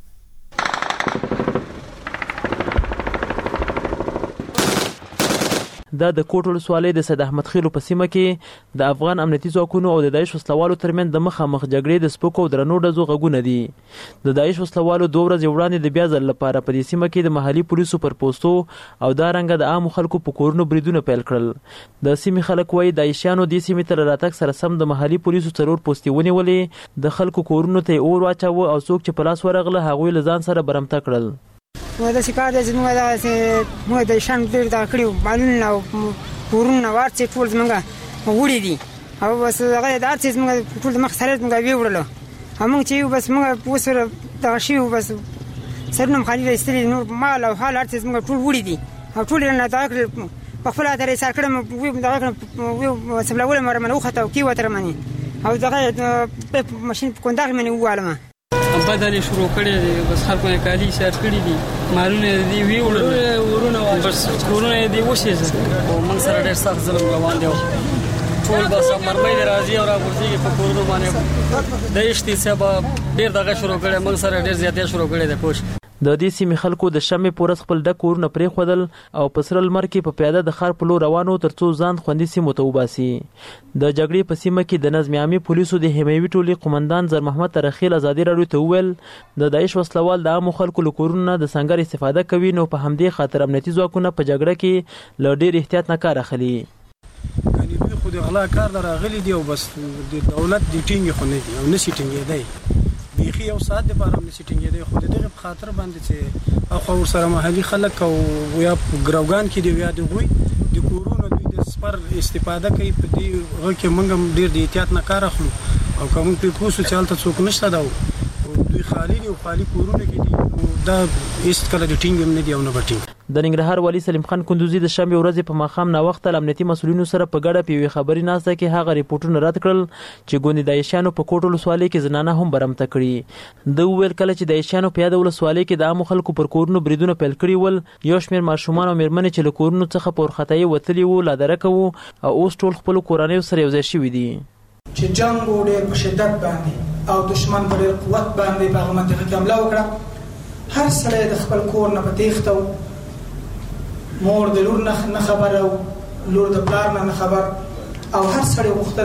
دا د کوټ ولسوالۍ د سید احمد خیلو په سیمه کې د افغان امنیتي ځواکونو او د داعش وسلوالو ترمنځ د مخامخ جګړې د سپکو او درنو ډزو غږونه دي. د داعش وسلوالو دوه ورځې وړاندې د بیا ځل لپاره په دې سیمه کې د محلي پولیسو پر پوسټو او دا رنګه د عامو خلکو په کورونو بریدونه پیل کړل. د سیمې خلک وایي داعشیانو دې سیمې ته راتګ سره سم د محلي پولیسو څلور پوستې ونیولې، د خلکو کورونو ته اور واچاوه او څوک چې په لاس ورغله هغوی له ځان سره برمته کړل. نو د شکار د زموږ د مو د شان ډیر دا کړیو معلومه او ورونه ورته ټول زمونږه وړي دي او بس هغه د ارتیز موږ ټول مخ سره موږ ویوړل همون چې بس موږ وسره دا شی بس سرنم خالي استری نور مال او حال ارتیز موږ ټول وړي دي او ټول نه دا په خپل درې سر کړم وی دا کړم سبلول مر منو خطا کی وتر منی او دا په ماشين کوندار منی واله بدل شروع کړي دي بس خلکو یې کالی شارټ کړي دي مالونه دی وی وړل ورونه واش بس کورونه دی وشي او من سره ډېر سخت ظلم روان دی ټول بس مرمۍ راځي او راغورځي په کورونو باندې د اشتي سبب ډېر دغه شروع کړي من سره ډېر زیاتې شروع کړي د کوش. د دې سیمې خلکو د شمې پورس خپل د کورونه پرې خودل او په سره لمر کې په پیاده د خار په لور روانو ترڅو ځان خوندي سیمو ته وباسي. د جګړې په سیمه کې د نظم عامي پولیسو د حمایوي ټولي قومندان زر محمد ترخیل ازادي راډیو ته وویل د داعش وسلوال د عامو خلکو له کورونو د سنگر استفاده کوي، نو په همدې خاطر امنیتي ځواکونه په جګړه کې له ډېر احتیاط نه کار اخلي. کني خو د غلا کار دراغلي دی او بس د دولت د ټینګ خو نه دی او نشي ټینګ دی بیخي یو ساعت د بارام نشي ټینګ دی خو دغه په خاطر باندې چې اخو ور سره محلي خلک او یا ګراوګان کې دی یا د غوي د کورونو د سپر استفاده کوي په دې هغه کې موږ ډیر د احتیاط نه کار اخلو او کوم په کوسو چالت څوک نشته دا او دوی خالي او خالي کورونه کې دي دا هیڅ کله د ټینګ نه دی او نه بټینګ. د ننګرهار والی سلیم خان کندوزی د شنبه ورځې په ماښام نا وخت امنیتي مسولینو سره په ګډه پیوي خبري ناسته کې هغه ریپورتونه رد کړل چې ګوندې داعشانو په کوټ ولسوالۍ کې زنانه هم برمته کړي. د ویل کله چې داعشانو په یاد ولسوالۍ کې د عامو خلکو پر کورونو بریدونه پیل کړي ول، یو شمېر ماشومان او میرمنې چې له کورونو څخه په ورختۍ وتلي وو لا درکه وو او اوس ټول خپل کورنۍ سره یو ځای شوي دي. چې جنگ ډېر په شدت باندې او دشمن په ډېر قوت باندې په هغه منطقه کې حمله وکړه، هر سړی د خپل کور نه په تېښته و، مور د لور نه خبر او لور د پلار نه خبر او هر سړی غوښتل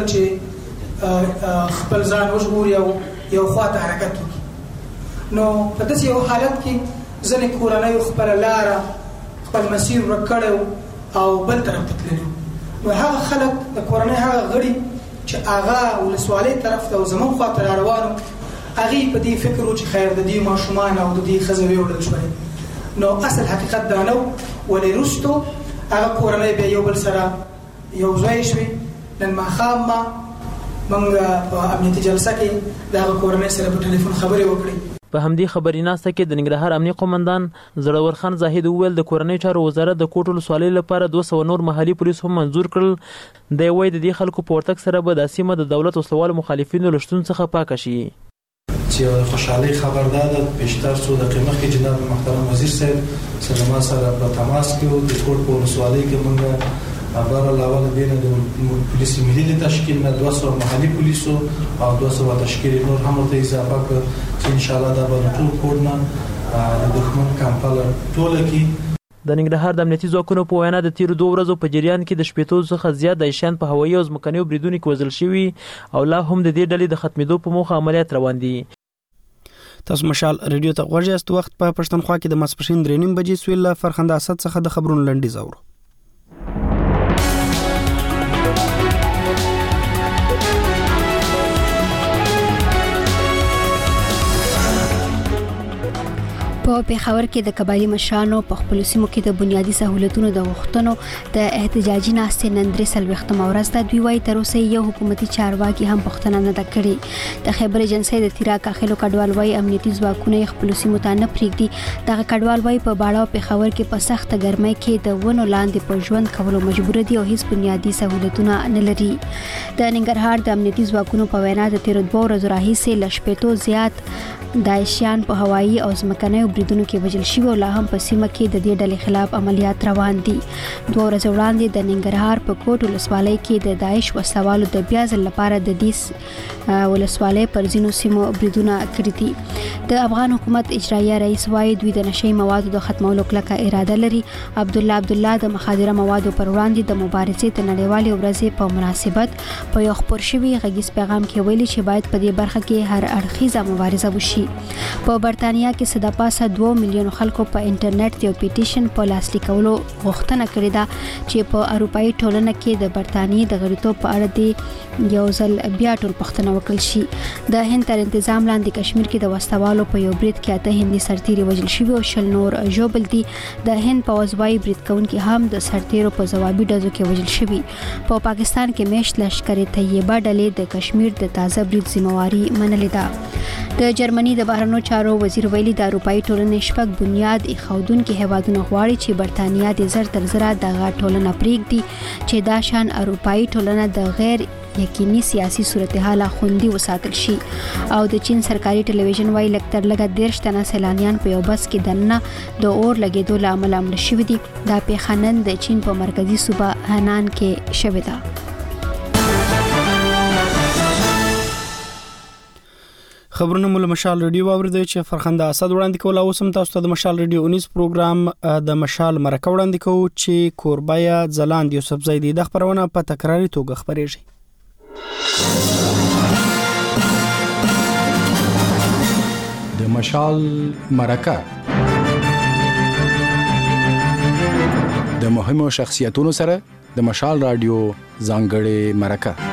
چې خپل ځان وژغوري او یو خواته حرکت وکړي. نو په داسې یو حالت کې ځینې کورنیو خپله لاره خپل مسیر ورک کړی او بل طرف ته تللي. نو هغه خلک د کورنۍ هغه غړي چې هغه ولسوالۍ طرف ته او زموږ خواته را روانو هغې په دې فکر و چې خیر د دې ماشومان او د دې ښځې ویوړل شولې. نو اصل حقیقت دا نه و، ولې وروستو هغه کورنۍ بیا یو بل سره یو ځای شوې. نن ماښام ما موږ په امنیتي جلسه کې د هغه کورنۍ سره په ټلیفون خبرې وکړې. په همدې خبریناسته کې د ننګرهار امنیه قومندان زړور خان زاهد وویل د کورنۍ چارو وزارت د کوټ ولسوالۍ لپاره دوه سوه نور محلي پولیس هم منظور کړل. دی وایي د دې خلکو په ورتګ سره به دا سیمه د دولت وسلوالو مخالفینو له شتون څخه پاکه شي. چې خوشحالي خبر ده پیشتر څو دقیقې مخکې جناب محترم وزیر صاحب سره ما سره په تماس کې د کوټ په ولسوالۍ کې موږ خبر علاوه دې نه د پولیس ملي تشکیل نه دوه سوه محلي پولیسو او دوه سوه تشکیل نور هم ته اضافه کړ چې ان شاء الله دا به ټول کوډ نه د دښمن کمپل ټول کې. د ننګرهار د امنیتي ځواکونو په وینا د تیرو دوه ورځو په جریان کې د شپېتو څخه زیات داعشیان په هوایي او ځمکنیو بریدونو کې وژل شوي او لا هم د دې ډلې د ختمېدو په موخه عملیات روان دي. تاسو مشال ریډیو ته غوږی است. وخت په پښتونخوا کې د ماسپښین درې نیم بجې سویل فرخنده اسد څخه د خبرونو لنډیز اورو. په پیښور کې د قبایلی مشرانو په خپل سیمو کې د بنیادی سہولتونو د غوښتنو د احتجاجي ناستې نن درې څلوېښتمه ورځ ده. دوی وايي تر اوسه یو حکومتي چارواکي هم پوښتنه نه ده کړې. د خیبر ایجنسۍ د تیرا کاخلو کډوال وايي امنیتي ځواکونه خپل سیمو ته نه پرېږدي. دغه کډوال وايي په باړه او پیښور کې په سخته ګرمۍ کې د ونو لاندې په ژوند کولو مجبور دي او هیڅ بنیادی سہولتونه نه لري. د ننګرهار د امنیتي ځواکونو په وینا د تیر دوه ورځو راهیسې ل شپېتو زیات داعشیان په هوایي او ځمکنیو بریدونو کې وژل شوي او لا هم په سیمه کې د دې ډلې خلاف عملیات روان دي. دوه ورځې وړاندې د ننګرهار په کوټ ولسوالۍ کې د داعش وسلوالو د بیا ځل لپاره د دې ولسوالۍ پر ځینو سیمو بریدونه کړي دي. د افغان حکومت اجرایه رئیس وايي دوی د نشئی موادو د ختمولو کلکه اراده لري. عبد الله عبد الله د مخدره موادو پر وړاندې د مبارزې د نړیوالې ورځې په مناسبت په یو خبر شوی غږیز پیغام کې ویلي چې باید په دې برخه کې هر اړخیزه مبارزه وشي. په برتانیا کې صد پاسه دوه میلیون خلکو په انټرنیټ یو پیټیشن په لاسلیک کولو غوښتنه کړې ده چې په اروپאי ټولنه کې د برتانیې د غړیتوب په اړه د یو ځل بیا ټول پوښتنه وکړل شي. د هند تر تنظیم لاندې کشمیر کې د وسوالو په یو برید کې اته هندي سرتیري وژل شوي او شل نور ژوبل دي. د هند په وزوای برید کوونکي هم د سرتیرو په ځوابي ډزو کې وژل شوي. په پاکستان کې میشت لشکر طیبه ډلې د کشمیر د تازه برید ذمہواری منلې ده. د جرمني د بهرنیو چارو وزیر ویلي د اروپאי ټولنې شپږ بنیاد ایښودونکي هیوادونه غواړي چې برتانیا د زر تر زره دغه ټولنه پرېږدي چې دا شان اروپאי ټولنه د غیر یقیني سیاسي صورتحال خوندي وساتل شي. او د چین سرکاري ټلویزیون وايي لکتر لګه دیرش تنه سیلانیان په یو بس کې دننه د اور لګېدو له امله مړه شوي دي. دا پیښه نن د چین په مرکزي صوبه هنان کې شوې ده. خبرونه مول مشال ریډیو اوریدل چې فرخنده اسد وړاندې کول او سم تاسو ته د مشال ریډیو نیوز پروګرام د مشال مرکه وړاندې کوو چې کوربایا ځلاند یوسف زیدی د خبرونه په تکراری توګه خبرېږي. د مشال مرکه د مهمو شخصیتونو سره د مشال رادیو ځانګړې مرکه.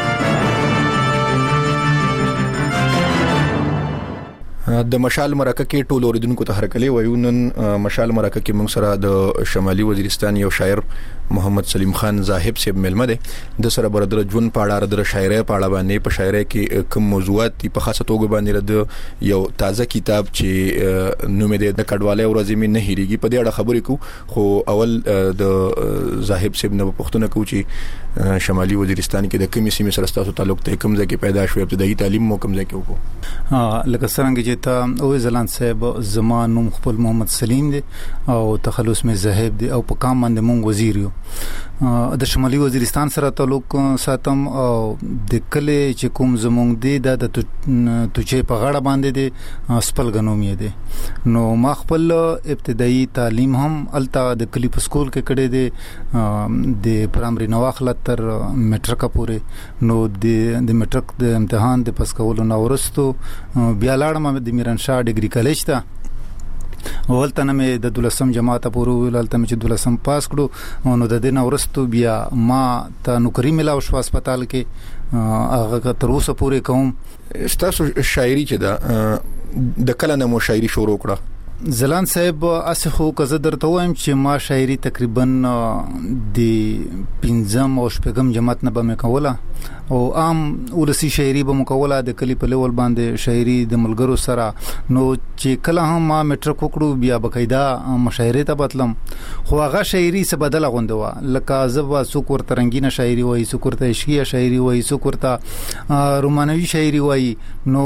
د مشال مرکه کې ټول اوریدونکو ته هرکلې وایو. نن مشال مرکه کې موږ سره د شمالي وزیرستان یو شاعر محمد سلیم خان زاهب صاحب ملمه ده. د سره بر در ژوند پاړه در شاعري پاړه باندې په شاعري کې کوم موضوعات په خاصه توګه باندې د یو تازه کتاب چې نوم یې د کډواله ورځې مې نه هېریږي په دې اړه خبرې کو. خو اول د زاهب صاحب نه پوښتنه کو چې شمالي وزیرستان کې د کومې سیمې سره تاسو تعلق ته کوم ځای کې پیدا شو، ابتدایي تعلیم مو کوم ځای کې وکړو؟ ها لکه څنګه چې تا او زلان صاحب زمان نوم خپل محمد سلیم دی او تخلص می زاهب دی او په کام باندې مونږ وزیر یو. د شمالي وزیرستان سره تعلق ساتم او د کله چې کوم زمونږ دی د توچې په غاړه باندې دی سپل غنوم یې دی. نو ما خپل ابتدایي تعلیم هم الته د کلی په سکول کې کړی دی د پرایمري نواخله تر میټرک پورې. نو د د میټرک د امتحان د پاس کولو نو ورستو بیا لاړم د میرانشاه ډیګري کالج ته. ولته نه د دولسم جماعت پورې ولته چې دولسم پاس کړو نو د دې نو ورستو بیا ما ته نوکری ملاو شو هسپتال کې هغه تر اوسه پورې کوم. تاسو شاعري چې دا د کله نه مو شاعري شروع کړه زلان صاحب اسه خو کزه درته وایم چې ما شاعري تقریبا د پنځم او شپږم جماعت نه به مې کوله او عام ولسی شاعري به مکوله د کلی په لیول باندې شاعري د ملګرو سره. نو چې کله هم ما میټرک وکړو بیا بقاعده مشاعره ته بتلم خو هغه شاعري څه بدله غوندوه لکه زبا څوک ورته رنگینه شاعري وایي څوک ورته عشقیه شاعري وایي څوک ورته رومانوي شاعري وایي. نو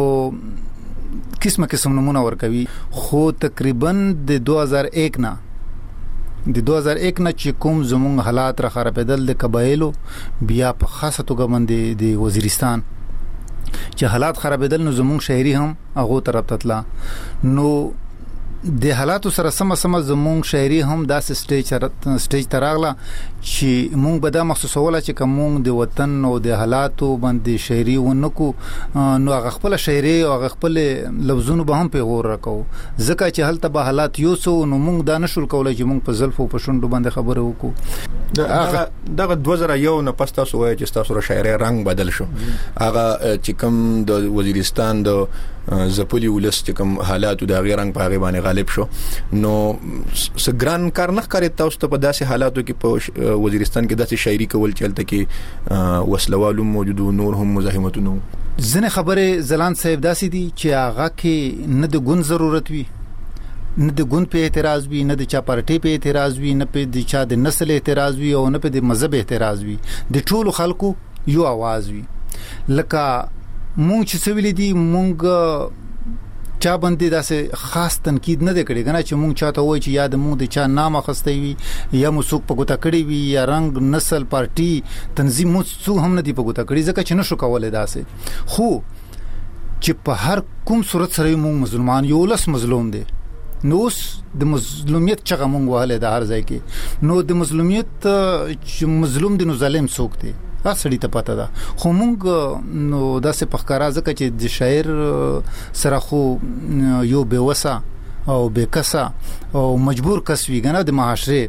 قسمه قسم نمونه ورکوي. خو تقریبا د دو هزار یک نه د دو هزار یک نه چې کوم زمونږ حالات را خرابېدل د قبایلو بیا په خاصه توګه باندې د وزیرستان چې حالات خرابېدل نو زمونږ شاعري هم هغه طرف ته تله. نو د حالاتو سره سم سم زمونږ شاعري هم داسې سټیج سټیج تراغله چې مونږ به دا محسوسوله چې کوم د وطن او د حالاتو باندې شاعري ونکو نو هغه خپل شاعري او هغه خپل لفظونو به هم په غور راکو ځکه چې هلته به حالات یو سو نو مونږ دا نشول کولای چې مونږ په زلفو په شونډو باندې خبره وکړو. هغه دغه دوه زره یو نه پس تاسو وایي چې تاسو را شاعري رنگ بدل شو. هغه چې کوم د وزیرستان د زپلی ولس چې کوم حالات د غیر رنگ په غیبانه غالب شو نو سګران کار نه کوي تاسو ته په داسې حالاتو کې په وزیرستان کې داسې شاعري کول چلته کې وسلوالو موجودو نور هم مزاحمتونو ځنه خبره زلان صاحب داسې دي چې هغه کې نه د ګون ضرورت وي نه د ګون په اعتراض وي نه د چا پارټي په اعتراض وي نه په د چا د نسل اعتراض وي او نه په د مذهب اعتراض وي د ټولو خلکو یو आवाज وي. لکه مونږ چې سویل دي مونږ چا باندې داسې خاص تنقید نه کړي کنه چې مونږ چاته وای چې یاد مونږ د چا نام اخستې وي یا موسوق په ګوتا کړی وي یا رنگ نسل پارټي تنظیم موسوق هم نه دی په ګوتا کړی ځکه چې نشو کولای داسې. خو چې په هر کوم صورت سره مونږ مسلمان یو لس مظلوم دي نو د مظلومیت چغه مونږ وهله د هر ځای کې نو د مظلومیت چې مظلوم دي نو ظالم څوک دی اصلي ته پته ده. خو مونږ نو داسې پخکارا ځکه چې د شاعر سره خو یو بېوسه او بېکسه او مجبور کس وي کنه د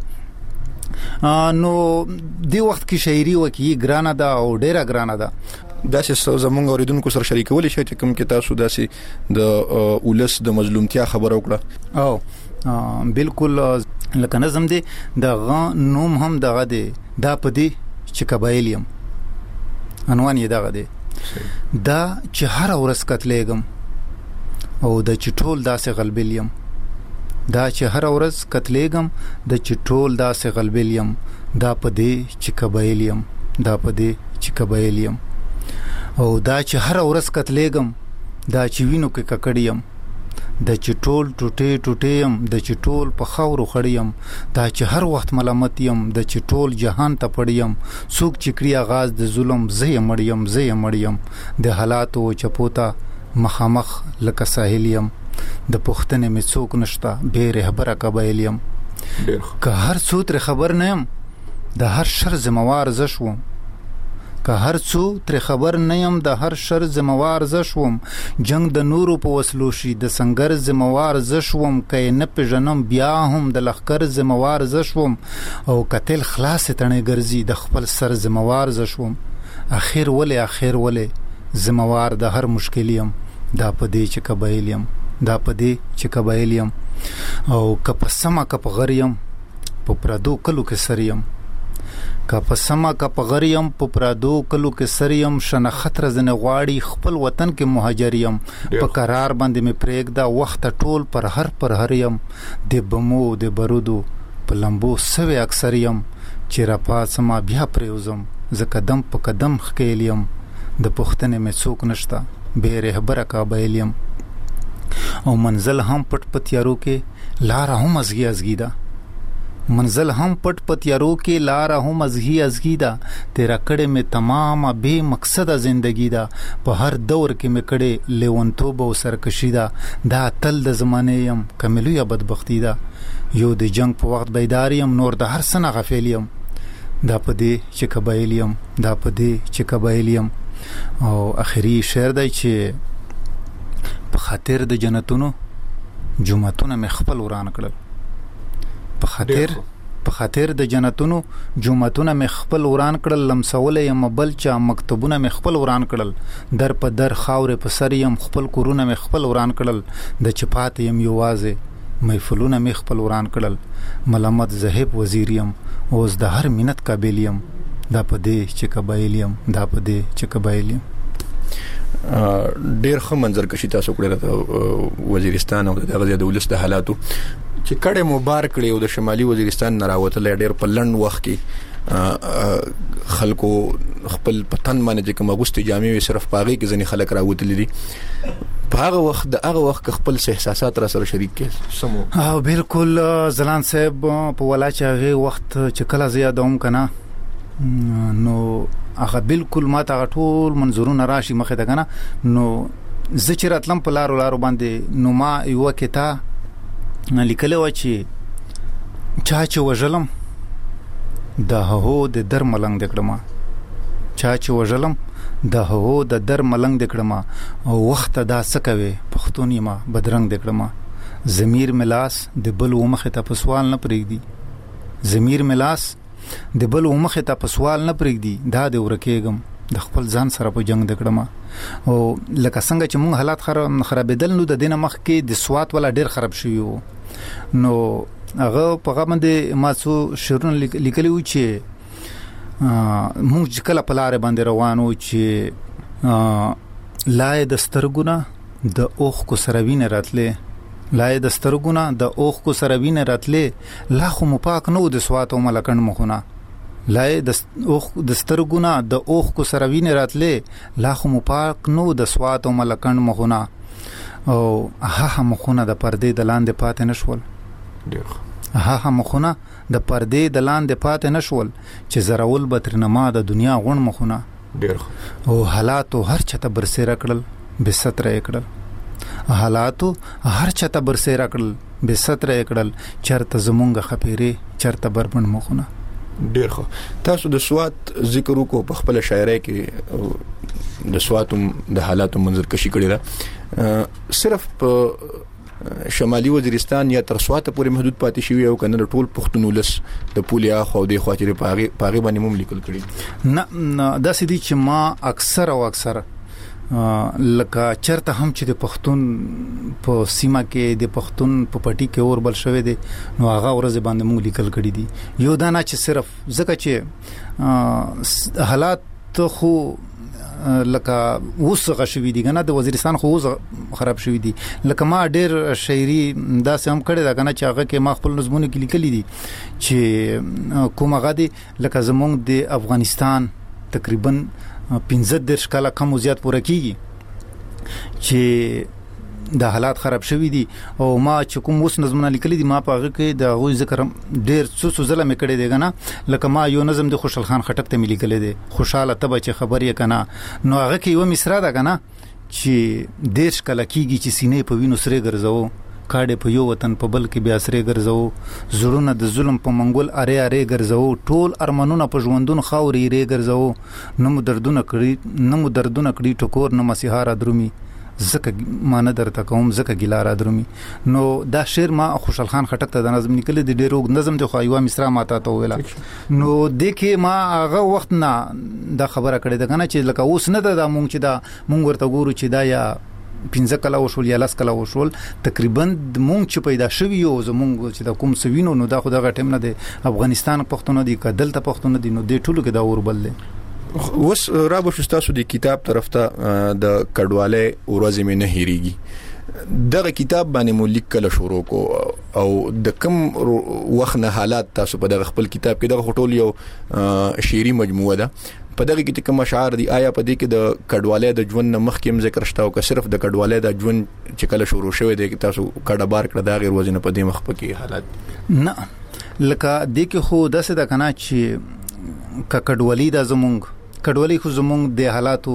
معاشره نو دی وخت کې شاعري وکي ګرانه ده او ډیره ګرانه ده. داسې زمونږ اوریدونکو سره شریکول شي چې کوم کې تاسو داسې د اولس د مظلومتیا خبر وکړه. او بالکل لکه نظم دی د نوم هم دغه دی دا پدی چې قبایلیم عنوان یې دغه دی دا چې هر ورځ قتلېګم او د چټول داسې غلبلیم دا چې هر ورځ قتلېګم د چټول داسې غلبلیم دا پدې چې قبایلیم دا پدې چې قبایلیم او دا چې هر ورځ قتلېګم دا چې وینو کې ککړیم د چټول ټوټه ټوټیم د چټول په خاورو خړیم دا چې هر وخت ملامت یم د چټول جهان ته پړیم څوک چې کړی آغاز د ظلم زه مړیم زه مړیم د حالاتو چپوتا مخامخ لکه ساحلیم د پښتنې می څوک نشتا به رهبره قبایلیم که هر څو تر خبر نیم د هر شر ذمہوار زشوم که هر څو تر خبر نیم د هر شر ذمہوار زشوم جنگ د نورو په وسلو شي د سنگر ذمہوار زشوم کای نه پجنم بیا هم د لخر ذمہوار زشوم او قتل خلاص تنه ګرځي د خپل سر ذمہوار زشوم اخر ولې اخر ولې ذمہوار د هر مشکلیم دا پدې چې قبایلیم دا پدې چې قبایلیم او کپ سما کپ غریم په پردو کلو کې سریم کا پسما کا پغریم په پرادو کلو کې سریم شنه خطر زنه غواړي خپل وطن کې مهاجریم په قرار باندې می پرېګ دا وخت ټول پر هر پر هریم د بمو د برودو په لمبو سوي اکثریم چې را پاسما بیا پریوزم ز قدم په قدم خکېلیم د پښتنې می څوک نشتا به رهبره قبایلیم او منزل هم پټ پتیارو کې لار هم ازګي ازګي دا منزل هم پټ پتیارو کې لار هم ازغي ازغي دا تیرا کړه می تمام به مقصد زندگی دا په هر دور کې می کړه لیونتوب او سرکشي دا دا تل د زمانه يم کملو یا بدبختی دا یو د جنگ په وخت بیداریم نور د هر سنه غفلیم دا پدې چې قبایلیم دا پدې چې قبایلیم او اخري شعر دی چې په خاطر د جنتونو جمعتونه مخفل وران کړل په خاطر په خاطر د جنتونو جمعتونه مخفل وران کړل لمسول یم بل چا مکتبونه مخفل وران کړل در په در خاور په سر یم خپل کورونه مخفل وران کړل د چپات یم یوازه محفلونه می خپل وران کړل ملامت زهب وزیریم اوس د هر منت قابلیم دا پدې چې قبایلیم دا پدې چې قبایلیم. ډېر ښه منظرکشي تاسو کړې وزیرستان او دغه د ولس د حالاتو چې کډه مبارک کړي او د شمالي وزیرستان نراوتل ډېر په لند وخت کې خلکو خپل پتن باندې چې کوم اگست جامع وي صرف پاغي کې ځنې خلک راوتل دي په هغه وخت د هغه وخت خپل احساسات را سره شریک کې سمو. ها بالکل زلان صاحب په ولا چې هغه وخت چې کله زیاده هم کنه نو هغه بالکل ما ته ټول منظورونه راشي مخه ده کنه نو زچراتلم په لارو لارو باندې نو ما یو کته لیکلو چې چا چې وژلم د هو د در ملنګ دکړم چا چې وژلم د هو د در ملنګ دکړم او وخت دا سکوي پښتونی ما بدرنګ دکړم ضمیر ملاس د بل ومخه ته په سوال نه پرېږدي ضمیر ملاس د بل ومخه ته په سوال نه پرېږدي دا د ورکېګم د خپل ځان سره په جنگ دکړم او لکه څنګه چې موږ حالات خراب خرابېدل نو د دینه مخ کې د سوات ولا ډېر خراب شوی نو هغه په هغه باندې ما څو شعرونه لیکلي و چې موږ کله په لارې باندې روانو چې لای د سترګونه د اوخ کو سروینه راتلې لای د سترګونه د اوخ کو سروینه راتلې لا خو مپاک نو د سوات او ملکن مخونه لای د اوخ د سترګونه د اوخ کو سروینه راتلې لا خو مپاک نو د سوات او ملکن مخونه او هغه مخونه د پردې د لاندې پاتې نشول ډېر هغه مخونه د پردې د لاندې پاتې نشول چې زراول بترنما د دنیا غون مخونه ډېر او حالاتو هر چته برسېره کړل به ستر کړل حالاتو هر چته برسېره کړل به ستر کړل چرته زمونږ خپېره چرته بربند مخونه ډېر ښه. تاسو د سوات ذکر وکړو په خپل شاعرۍ کې د سواتو د حالاتو منظرکشي کړې ده صرف په شمالي وزیرستان یا تر سوات پورې محدود پاتې شوی او کنه ټول پښتون ولس د پولیا خو د خواطر پاغي پاغي باندې مم لیکل کړي نه دا سدي چې ما اکثر او اکثر لکه چرته هم چې د پښتون په سیمه کې د پښتون په پټي کې اور بل شوی دی نو هغه ورځ باندې مونږ لیکل کړي دي یو دا نه چې صرف ځکه چې حالات خو لکه اوس غشوي دي کنه د وزیرستان خو اوس خراب شوی دي لکه ما ډېر شاعري داسې هم کړی دا کنه چې هغه کې ما خپل نظمونه کې لیکلي دي چې کومه غدي لکه زمونږ د افغانستان تقریبا پنځه درش کاله کم زیات پوره کیږي چې د حالات خراب شوی دي او ما چې کوم اوس نظمونه لیکلي دي ما په هغه کې د غوي ذکر ډېر څه څه ځله مې کړی دی کنه لکه ما یو نظم د خوشحال خان خټک ته مې لیکلی دی خوشاله تبه چې خبر یې کنه نو هغه کې یو مصرا ده کنه چې دیش کله کیږي چې سینې په وینو سره ګرځاو کاډه په یو وطن په بل کې بیا سره ګرځاو زړونه د ظلم په منګول اره اره ګرځاو ټول ارمانونه په ژوندون خاوري ری ګرځاو نو دردونه کړی نو دردونه کړی ټکور نو مسیحاره درومي زکه مان درته کوم زکه ګلاره درومي نو دا شعر ما خوشحال خان خټک ته د نظم نکله د ډیرو نظم د خایوا مصرا ماته ته ویلا نو دکې ما هغه وخت نه دا خبره کړې ده کنه چې لکه اوس نه ده مونږ چې دا مونږ ورته ګورو چې دا یا پنځه کلا وشول یا لاس کلا وشول تقریبا مونږ چې پیدا شوی یو زمونږ چې دا کوم سوینو نو دا خو دغه ټیم نه دی افغانستان پښتون دی کدل ته پښتون دی نو د ټولو کې دا اور بل دی. وس را به شستاسو د کتاب طرف ته د کډواله ورځې مې نه هېریږي دغه کتاب باندې مو لیکل شروع کو او د کم وخت نه حالات تاسو په دغه خپل کتاب کې دغه ټول یو شعري مجموعه ده په دغه کې کوم اشعار دي آیا په دې کې د کډواله د ژوند مخ کې ذکر شته او که صرف د کډواله د ژوند چې کله شروع شوی دی تاسو کډه بار کړه دا غیر وزن په دې مخ کې حالات نه لکه دې کې خو داسې د کنه چې کډوالي د زمونږ کډوالي خو زمونږ د حالاتو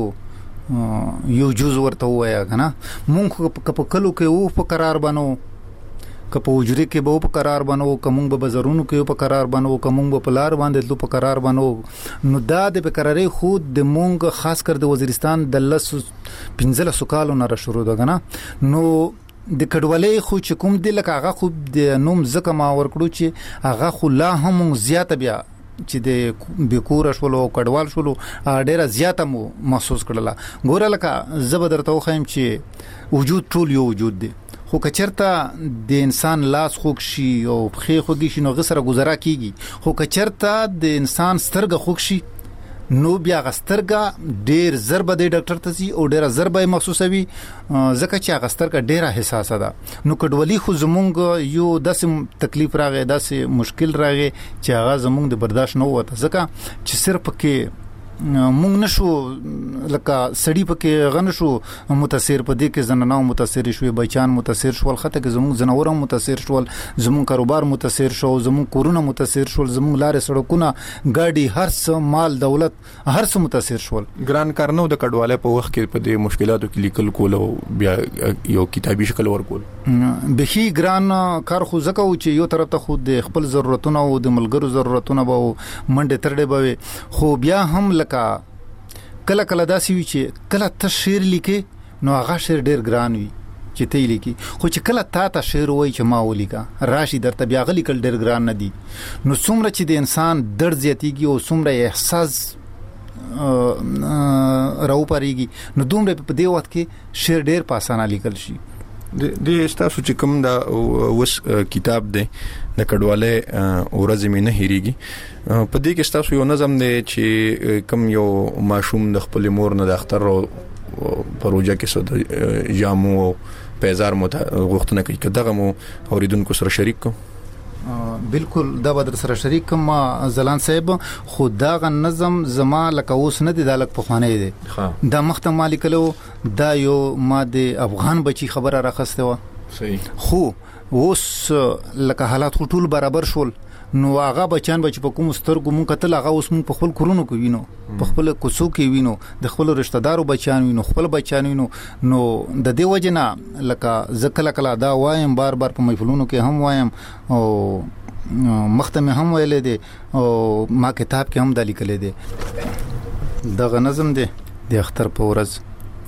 یو جز ورته وایا کنه مونږ په کلو کې او په قرار بنو کپو وجري کې به په قرار بنو کوم به بازارونو کې په قرار بنو کوم به په لار باندې لو په قرار بنو نو دا د قرارې خود د مونږ خاص کر د وزیرستان د لس پنځله سکالو نه شروع ده کنه نو د کډوالۍ خو چې کوم د لکه هغه خو د نوم زکه ما ورکړو چې هغه خو لا هم زیاته بیا چې د بیکور شولو کډوال شولو ډیره زیاته مو محسوس کړله ګوره لکه زبر درته خایم چې وجود ټول یو وجود دی خو کچرته د انسان لاس خوږ شي او پخې خوږی شي نو غسره گزاره کیږي، خو کچرته د انسان سترګه خوږ شي نو بیا غسترګه ډیر ضربه د ډاکټر ته سي او ډیره ضربه محسوسوي، ځکه چې غسترګه ډیره حساسه ده. نو کډوالي خو زمونږ یو داسې تکلیف راغی، داسې مشکل راغی چې هغه زمونږ د برداشت نه وته، ځکه چې صرف کې مونږ نشو لکه سړی پکې غن شو متاثر، په دې کې زنانو متاثر شوي، بچان متاثر شول، خطه کې زموږ زناور متاثر شول، زموږ کاروبار متاثر شو، زموږ کورونه متاثر شول، زموږ لارې سړکونه ګاډي هر څه مال دولت هر څه متاثر شول. ګران کار نو د کډواله په وخت کې په دې مشکلاتو کې لیکل کول او بیا یو کتابي شکل ورکول به ګران کار، خو ځکه چې یو طرف ته خود خپل ضرورتونه او د ملګرو ضرورتونه به منډه ترډه به، خو بیا هم لکه کله کله داسې وي چې کله ته شعر لیکې نو هغه شعر ډیر ګران وي چې ته لیکي، خو چې کله تا ته شعر وای چې ما ولیکا راشي درته بیا غلی کل ډیر ګران نه دي. نو څومره چې د انسان درد زیاتیږي او څومره احساس راو پریږي نو دومره په دې وخت کې شعر ډیر په اسانه لیکل شي. د استاسو چې کوم دا وس کتاب دی د کډواله ورځ مې نه هېریږي، په دې کې استاسو یو نظم دی چې کوم یو ماشوم د خپل مور نه د اختر پروژه کې سود جامو او پیزار مو غوښتنه کوي، کداغه مو اوریدونکو سره شریک کو. بالکل دا به در سره شریک کوم زلان صاحب، خو دا غ نظم زما لکه اوس نه دی، دا لک په خوانې دی، دا مخته مالک له دا یو ما د افغان بچی خبره راخسته و. صحیح. خو اوس لکه حالات ټول برابر شول نو هغه بچان بچ په کوم سترګو مونږ کتل، هغه اوس مونږ په خپل کورونو کې وینو، په خپل کوڅو کې وینو، د خپل رشتہ دارو بچان وینو، خپل بچان وینو. نو د دې وجنه لکه زکل کلا دا وایم بار بار په محفلونو کې هم وایم او مختمه هم ویلې دي او ما کتاب کې هم د لیکلې دي. دغه نظم دی د اختر په ورځ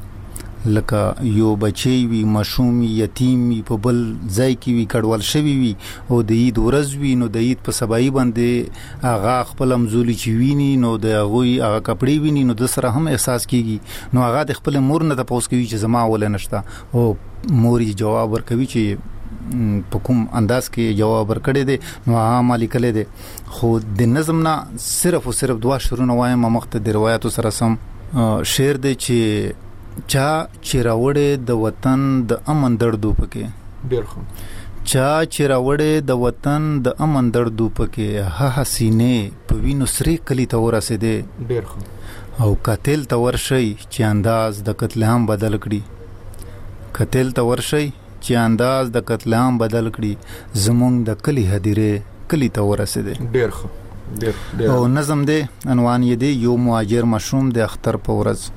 لکه یو بچی وی، ماشوم یتیم وی، په بل ځای کې وی کډوال شوی وی او د عید ورځ وی، نو د عید په سبای باندې هغه خپل امزولي چې ویني نو د هغه هغه کپڑے ویني نو د سره هم احساس کیږي، نو هغه د خپل مور نه تاسو کوي چې زما ول نشتا او مور یې جواب ورکوي چې په کوم انداز کې جواب ورکړي دي، نو هغه مالک له دي. خو د نظم نه صرف او صرف دوا شروع وایم مخته د روایتو سره سم شعر دی چې چا چې راوړې د وطن د امن دردو پکې، ډېر ښه، چا چې راوړې د وطن د امن دردو پکې، ها حسینې په وینو سرې کلی ته ورسېدې، ډېر ښه، او قاتل ته ورشي چې انداز د قتل عام بدل کړي، قاتل ته ورشي چې انداز د قتل عام بدل کړي، زمونږ د کلی هدیره کلی ته ورسېدې. ډېر ښه، ډېر ډېر. او نظم دی عنوان یې دی یو مهاجر مشروم د اختر په ورځ.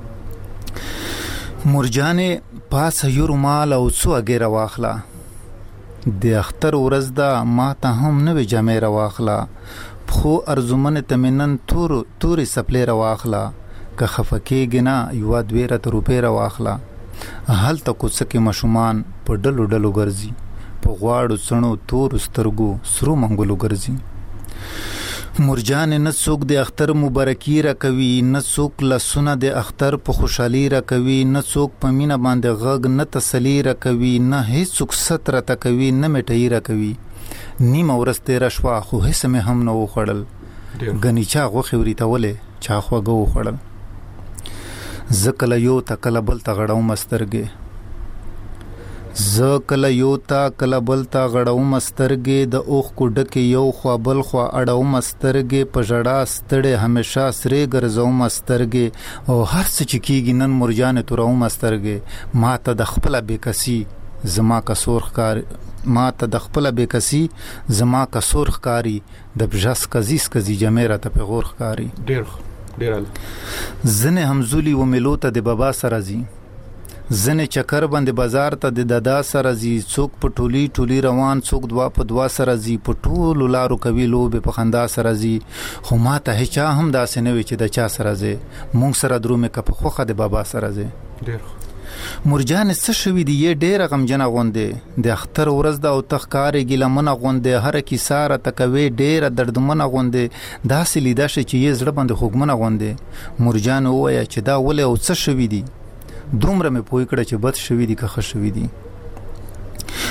مرجانې پاسه یو رومال او څو اګیره واخله، د اختر ورځ دا ما ته هم نوې جامې را واخله، خو ارزومن تمنن تور تورې سپلې را واخله، که خفه کېږي نه یوه دوې راته روپۍ را واخله. هلته کوڅه کې ماشومان په ډلو ډلو ګرځي، په غواړو څڼو تورو سترګو سرو منګلو ګرځي. مرجان نه څوک د اختر مبارکي را کوي، نه څوک لاسونه د اختر په خوشحالي را کوي، نه څوک په مینه باندې غږ نه تسلی را کوي، نه هیڅوک ست را کوي، نه میټۍ را کوي. نیمه ورځ تېره شوه خو هیڅ مې هم نه وخوړل، ګنې چا غوښې وریتولې چا خواږه وخوړل. زه کله یو ته کله بل ته غړوم سترګې، زه کله یو تا کله بل تا غړوم سترګې، د اوخ کو ډکې یو خوا بل خوا اړوم سترګې، په ژړا ستړې همیشه سرې ګرځوم سترګې، او هر څه چې کېږي نن مرجانې توروم سترګې. ما ته د خپله بېکسي زما کسور ښکاري، ما ته د خپله بېکسي زما کسور ښکاري، د بژس کزي سکزي جمې راته پیغور ښکاري. ډېر ډېر. ځینې همزولي و مېلو ته د بابا سره ځي، ځنې چکر باندې بازار ته د دادا سره ځي، څوک په ټولي ټولي روان، څوک دوا په دوا سره ځي، په ټولو لارو کوي لوبې په خندا سره ځي. خو ما ته هیچا هم داسې نه وي چې د چا سره ځي، مونږ سره درومې که په خوښه د بابا سره ځي. مرجانې څه شوي دي یې ډېره غمجنه غوندې، د اختر ورځ ده او ته ښکارېږي لمنه غوندې، هره کیسه راته کوې ډېره دردمنه غوندې، داسې لیده شي چې یې زړه باندې خوږمنه غوندې. مرجان ووایه چې دا ولې او څه شوي دي، دومره مې پوه کړه چې بد شوي دي که ښه شوي دي.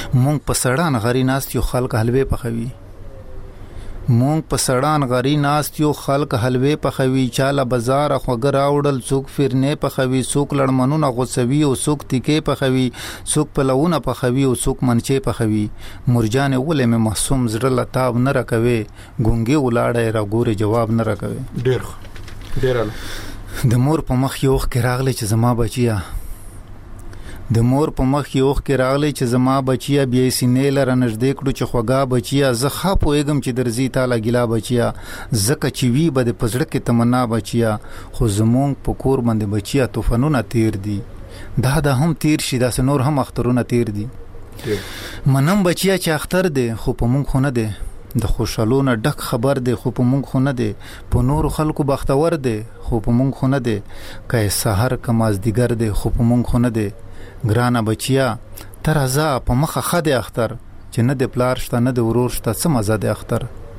مونږ په سړان غری ناست یو خلک حلوه پخوي مونږ په سړان غری ناست یو خلک حلوه پخوي چاله بازار خوګر راوړل څوک فرنه پخوي څوک لړمنونه غوسوي او څوک تیکې پخوي څوک پلوونه پخوي او څوک منچې پخوي مرجان ولې مې محسوم زړه لتاب نه راکوي ګونګي ولاړې را ګوره جواب نه راکوي ډیر ډیر د مور په مخ یو خ راغلی چې زما بچیا د مور په مخ یو خ راغلی چې زما بچیا بیا سینې لره نږدې کړو چې خوګا بچیا زه خاپ وېګم چې درځي تعالی ګلا بچیا زکه چې وی بده پزړه کې تمنا بچیا خو زمونږ په کور باندې بچیا طوفانونه تیر دي دا د هم تیر شي دا نور هم اخترونه تیر دي منم بچیا چې اختر دی خو په مونږ خو نه دی د خوشالونه ډک خبر دی خو په مونږ خو نه دی په نور خلکو بختور دی خو په مونږ خو نه دی کای سحر کماز دیګر دی خو په مونږ خو نه دی ګرانه بچیا تر ازا په مخه خده اختر چې نه د پلار شته نه د ورور شته څه مزه د اختر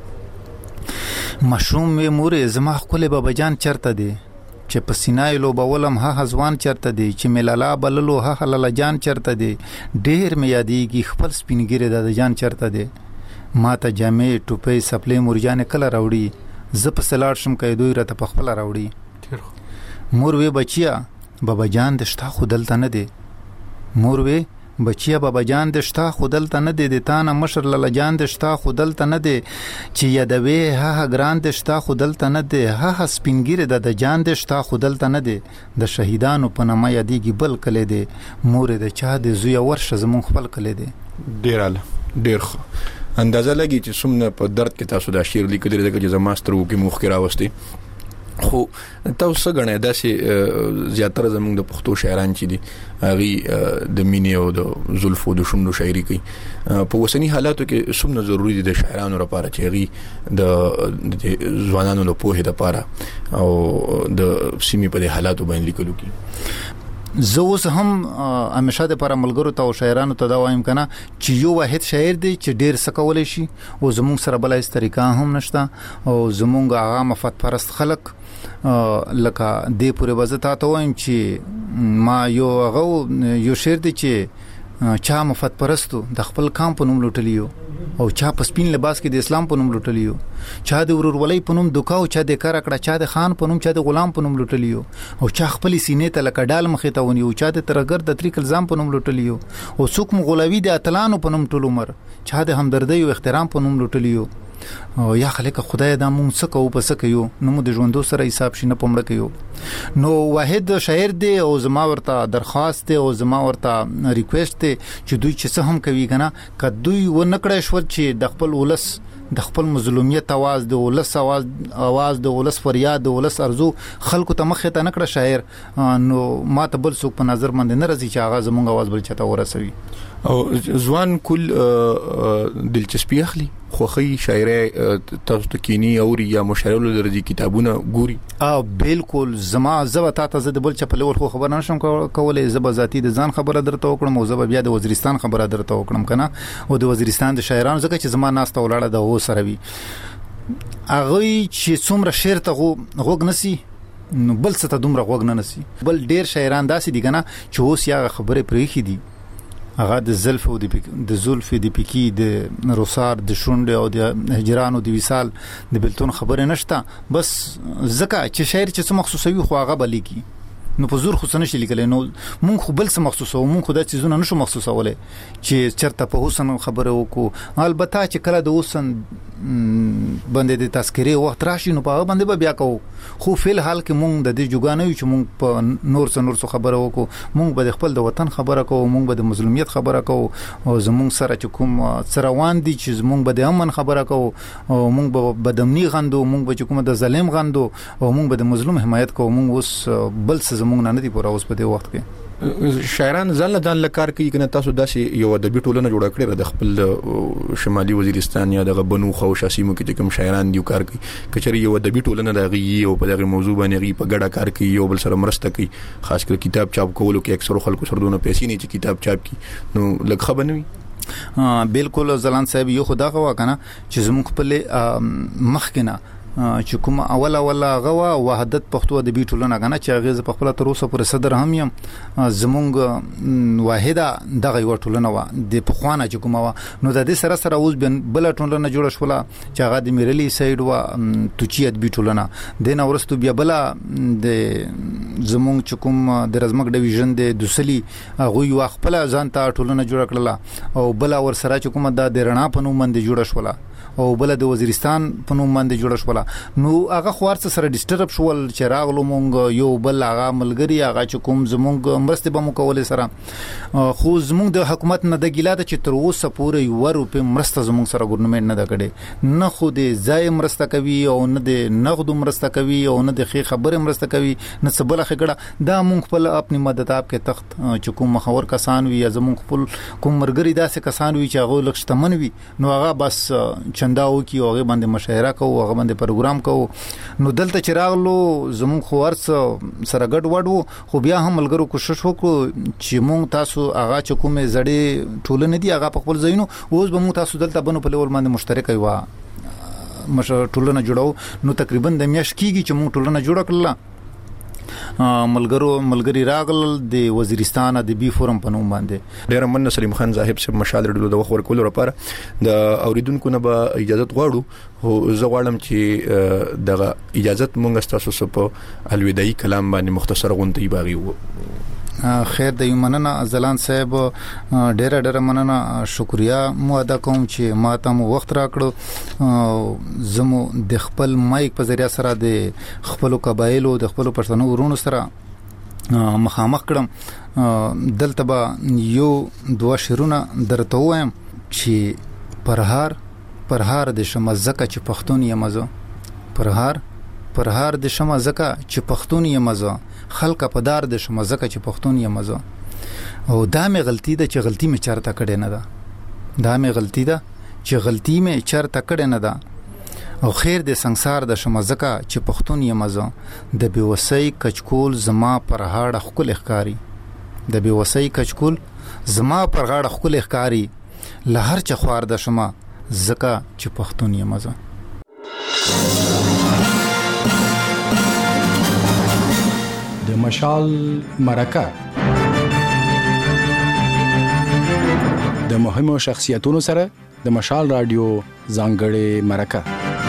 مشوم می مورې زما خپل بابا جان چرته دی چې په سینای لو بولم ها حزوان چرته دی چې ملالا بللو ها حلال جان چرته دی ډیر می یادېږي خپل سپینګری د جان چرته دی ما ته جامې ټوپې سپلې مرجان کله راوړي ز په سلاړ شم کې دوی راته په خپل راوړي مور وی بچیا بابا جان د شتا خودلته نه دی مور وی بچیا بابا جان د شتا خودلته نه دی د تانه مشر لاله جان د شتا خودلته نه دی چې یادوي ها ګران د شتا خودلته نه دی ها سپینګری د جان د شتا خودلته نه دی د شهیدانو په نامه یادېږي بل کله دی مور د چا د زوی ورشه زمون خپل کله دی ډیر اله ډیر اندازه لګی چې څومره په درد کې تاسو دا شعر لیکل دي چې زماسترو کې مخ کې راوستي خو تاسو غنه داسې زیاتره زموږ د پښتو شاعران چې دي هغه د مینې او د زلفو د شوندو شاعري کوي په وسنی حالاتو کې څومره ضروری دي د شاعرانو لپاره چې هغه د ځوانانو د پوهې لپاره او د سیمې په حالاتو باندې لیکلو کې زه اوس هم همیشه د پر ملګرو ته او شاعرانو ته دا وایم کنه چې یو واحد شاعر دی چې ډیر سکولای شي او زموږ سره بل هیڅ طریقه هم نشته او زموږ هغه مفت پرست خلک لکه دې پورې وزتا ته وایم چې ما یو هغه یو شعر دی چې چا مفت پرستو د خپل کام په نوم لوټلیو او چا په سپین لباس کې د اسلام په نوم لوټلیو چا د ورورولۍ په نوم دوکاو چا د کار کړه چا د خان په نوم چا د غلام په نوم لوټلیو او چا خپل سینې ته لکه ډال مخې ته ونیو چا د ترګر د طریق الزام په نوم لوټلیو او څوک مغولوی د اتلانو په نوم ټول عمر چا د همدردی او احترام په نوم لوټلیو او یا خلک خدای دا مونږ څه کوو پس کوي نو مو د ژوندو سره حساب شینه پمړه کوي نو واحد شاعر دی او زما ورته درخواست دی او زما ورته ریکوست دی چې دوی چې څه هم کوي کنه ک دوی و نکړې شو چې د خپل ولس د خپل مظلومیت आवाज د ولس आवाज आवाज د ولس فریاد د ولس ارزو خلکو ته مخه ته نکړه شاعر نو ما ته بل څوک په نظر باندې نه راځي چې هغه زمونږ आवाज بل چاته ورسوي او ځوان کل دلچسپي اخلي خوخي شاعري تاسو ته کینی او یا مشاعره لري کتابونه ګوري او بالکل زما زبتا ته زده بل چپل ور خو خبر نشم کولای زب ذاتی د ځان خبره درته وکړم او زب بیا د وزیرستان خبره درته وکړم کنه او د وزیرستان د شاعرانو زکه چې زما ناس ته ولاړه د هو سره وی اغه چې څومره شعر ته غوګ نسی نو بل څه ته دومره غوګ نه نسی بل ډیر شاعران داسې دي کنه چې اوس یا خبره پرېخي دي هغه د زلف او د زلف د پکی د روسار د شونډ او د هجران او د وصال د بلتون خبره نشته بس زکه چې شاعر چې څه مخصوصوي خو هغه بلی کی نو په زور خو څه نشي لیکل نو مونږ خو بل څه مخصوصو مونږ خو د چیزونو نشو مخصوصوله چې چرته په حسن خبره وکړو البته چې کله د حسن باندې د تذکره وخت راشي نو په باندې به بیا کو خو فل حال کې مونږ د دې جوګانو چې مونږ په نور څه نور څه خبره وکړو مونږ به خپل د وطن خبره کوو مونږ به د مظلومیت خبره کوو او زمونږ سره چې کوم سروان دي چې مونږ به د امن خبره کوو او مونږ به بدمنی غندو مونږ به کوم د ظالم غندو او مونږ به د مظلوم حمایت کوو مونږ اوس بل څه مونږ نه دي پورا اوس په دې وخت کې شاعران ځل دان لکار کوي کنه تاسو داسې یو د بیټولنه جوړ کړی د خپل شمالي وزیرستان یا د بنو خو شاسیمو کې کوم شاعران دی کار کوي کچري یو د بیټولنه د غي او په دغه موضوع باندې غي په ګډه کار کوي یو بل سره مرسته کوي خاص کر کتاب چاپ کولو کې اکثر خلکو سره دونه پیسې نه چې کتاب چاپ کی نو لږ خبرنوي بالکل زلان صاحب یو خدا غوا کنه چې زموږ خپل مخکنه چې کوم اول اول غوا وحدت پښتو ادبي ټولنه غنه چې هغه په خپل تر اوسه پر صدر هم یم زمونږ واحده دغه یو ټولنه وا د پخوانه چې کومه وا نو د دې سره سره اوس بل ټولنه جوړ شوله چې هغه د میرلی سایډ وا توچی ادبي ټولنه د نورستو بیا بل د زمونږ چې کوم د رزمک ډیویژن د دوسلی هغه یو خپل ځان ته ټولنه جوړ کړله او بل ور سره چې کومه د رڼا په نوم باندې جوړ شوله او بل د وزیرستان په نوم باندې جوړ شوله نو هغه خوارڅ سره ډیسټرب شول چې راغلو مونږ یو بل هغه ملګری هغه چې کوم زمونږ مرسته به مو کولې سره خو زمونږ د حکومت نه د ګیلاده چې تر اوسه پورې یو روپې مرسته زمونږ سره ګورنمنت نه دا کړي نه خو د ځای مرسته کوي او نه د نقد مرسته کوي او نه د خې خبره مرسته کوي نه څه بل خګړه دا مونږ خپل خپل مدد اپ کې تخت چې کوم مخور کسان وي زمونږ خپل کوم مرګري داسې کسان وي چې هغه لښتمن وي نو هغه بس چنداو کی هغه باندې مشاهره کوو هغه باندې پروګرام کوو نو دلته چې راغلو زمونږ خورس سره ګډ وډو خو بیا هم ملګرو کوشش وکړو چې مونږ تاسو هغه چې کومه زړې ټولنه دي هغه په خپل ځایونو اوس به مونږ تاسو دلته بنو په لور باندې مشترک یو مش ټولنه جوړو نو تقریبا د میاش کیږي چې مونږ ټولنه جوړ کړل ملګرو ملګری راغل د وزیرستان د بي فورم په نوم باندې ډیر من سلیم خان صاحب سره مشال رډو د وخت ورکول لپاره د اوریدونکو نه به اجازه غواړو او زه غواړم چې دغه اجازه مونږ تاسو په الوداعي کلام باندې مختصر غونډه باغي وو خیر د یمننا زلان صاحب ډېر ډېر مننه شکریا مو ادا کوم چې ما ته مو وخت راکړو زمو د خپل مایک په ذریعہ سره د خپل قبایلو د خپل پښتنو ورونو سره مخامخ کړم دلته به یو دوه شیرونه درته وایم چې پرهار پرهار د شمزکه چې پښتون یې مزه پرهار پرهار د شمزکه چې پښتون یې مزه خلق په دار د شمزکه چې پښتون یې مزه او دا مې غلطی ده چې غلطی مې چارته کړې نه ده دا مې غلطی ده چې غلطی مې چارته کړې نه ده او خیر د ਸੰسار د شمزکه چې پښتون یې مزه د بیوسۍ کچکول زما پر هاړه خپل ښکاری د بیوسۍ کچکول زما پر هاړه خپل ښکاری لهر چ خوار د شما زکه چې پښتون یې مزه د مشال مرکه د مهمو شخصیتونو سره د مشال رادیو ځانګړې مرکه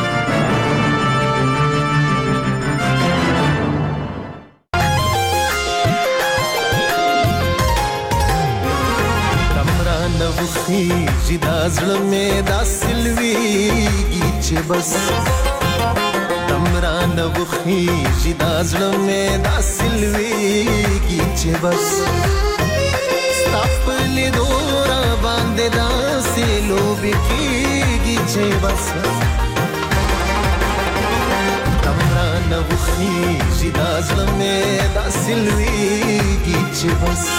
تمرا نوخي جدا زړه مې دا سلويږي چې بس تمرا نوخي جدا زړه مې دا سلويږي چې بس ستاپل دورا باندې دا سلو بکیږي چې بس تمرا نوخي جدا زړه مې دا سلويږي چې بس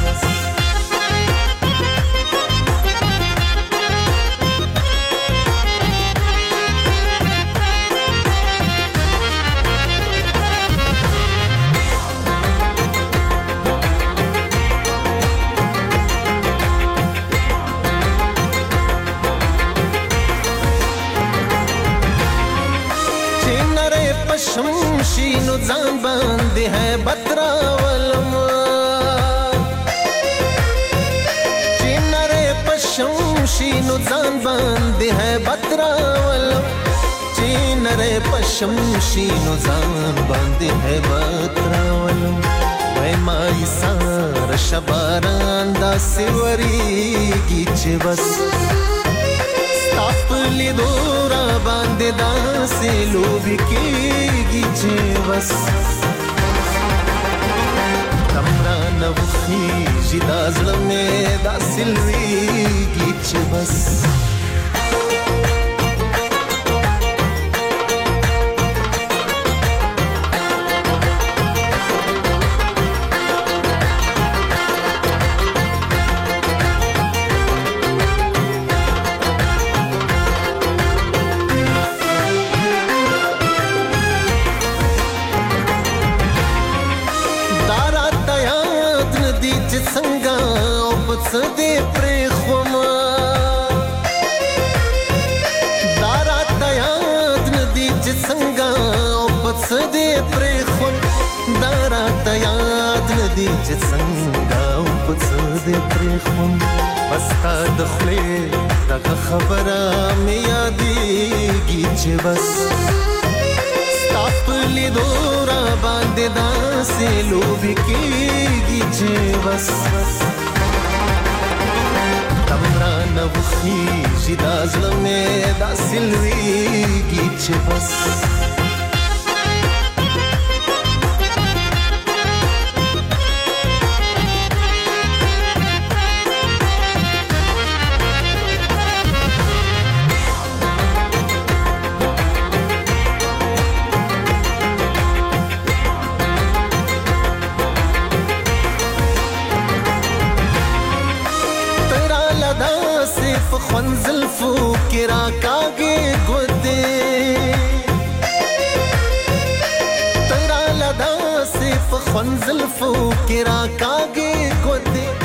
شمشینو ځان باندې ہے بترا ولم چینره پشمشینو ځان باندې ہے بترا ولم چینره پشمشینو ځان باندې ہے بترا ولم وای مای سار شباران دا سیوریږي چې بس خپل دورا باندې داسې لوبي کېږي چې بس تمرا نوخي جدا زړه مې داسې لويږي چې بس سدې پرې خوما چې څنګه او په څه دې پرېښوم بس تا د خولې دغه خبره مې یادېږي چې بس ستا په لیدو را باندې داسې لوبې کېږي چې بس تم رانه وخېږي دا زړه مې داسې لوېږي چې بس زلفو کې راکاږي ګوتې تیرا لدا صرف خون زلفو کې راکاږي ګوتې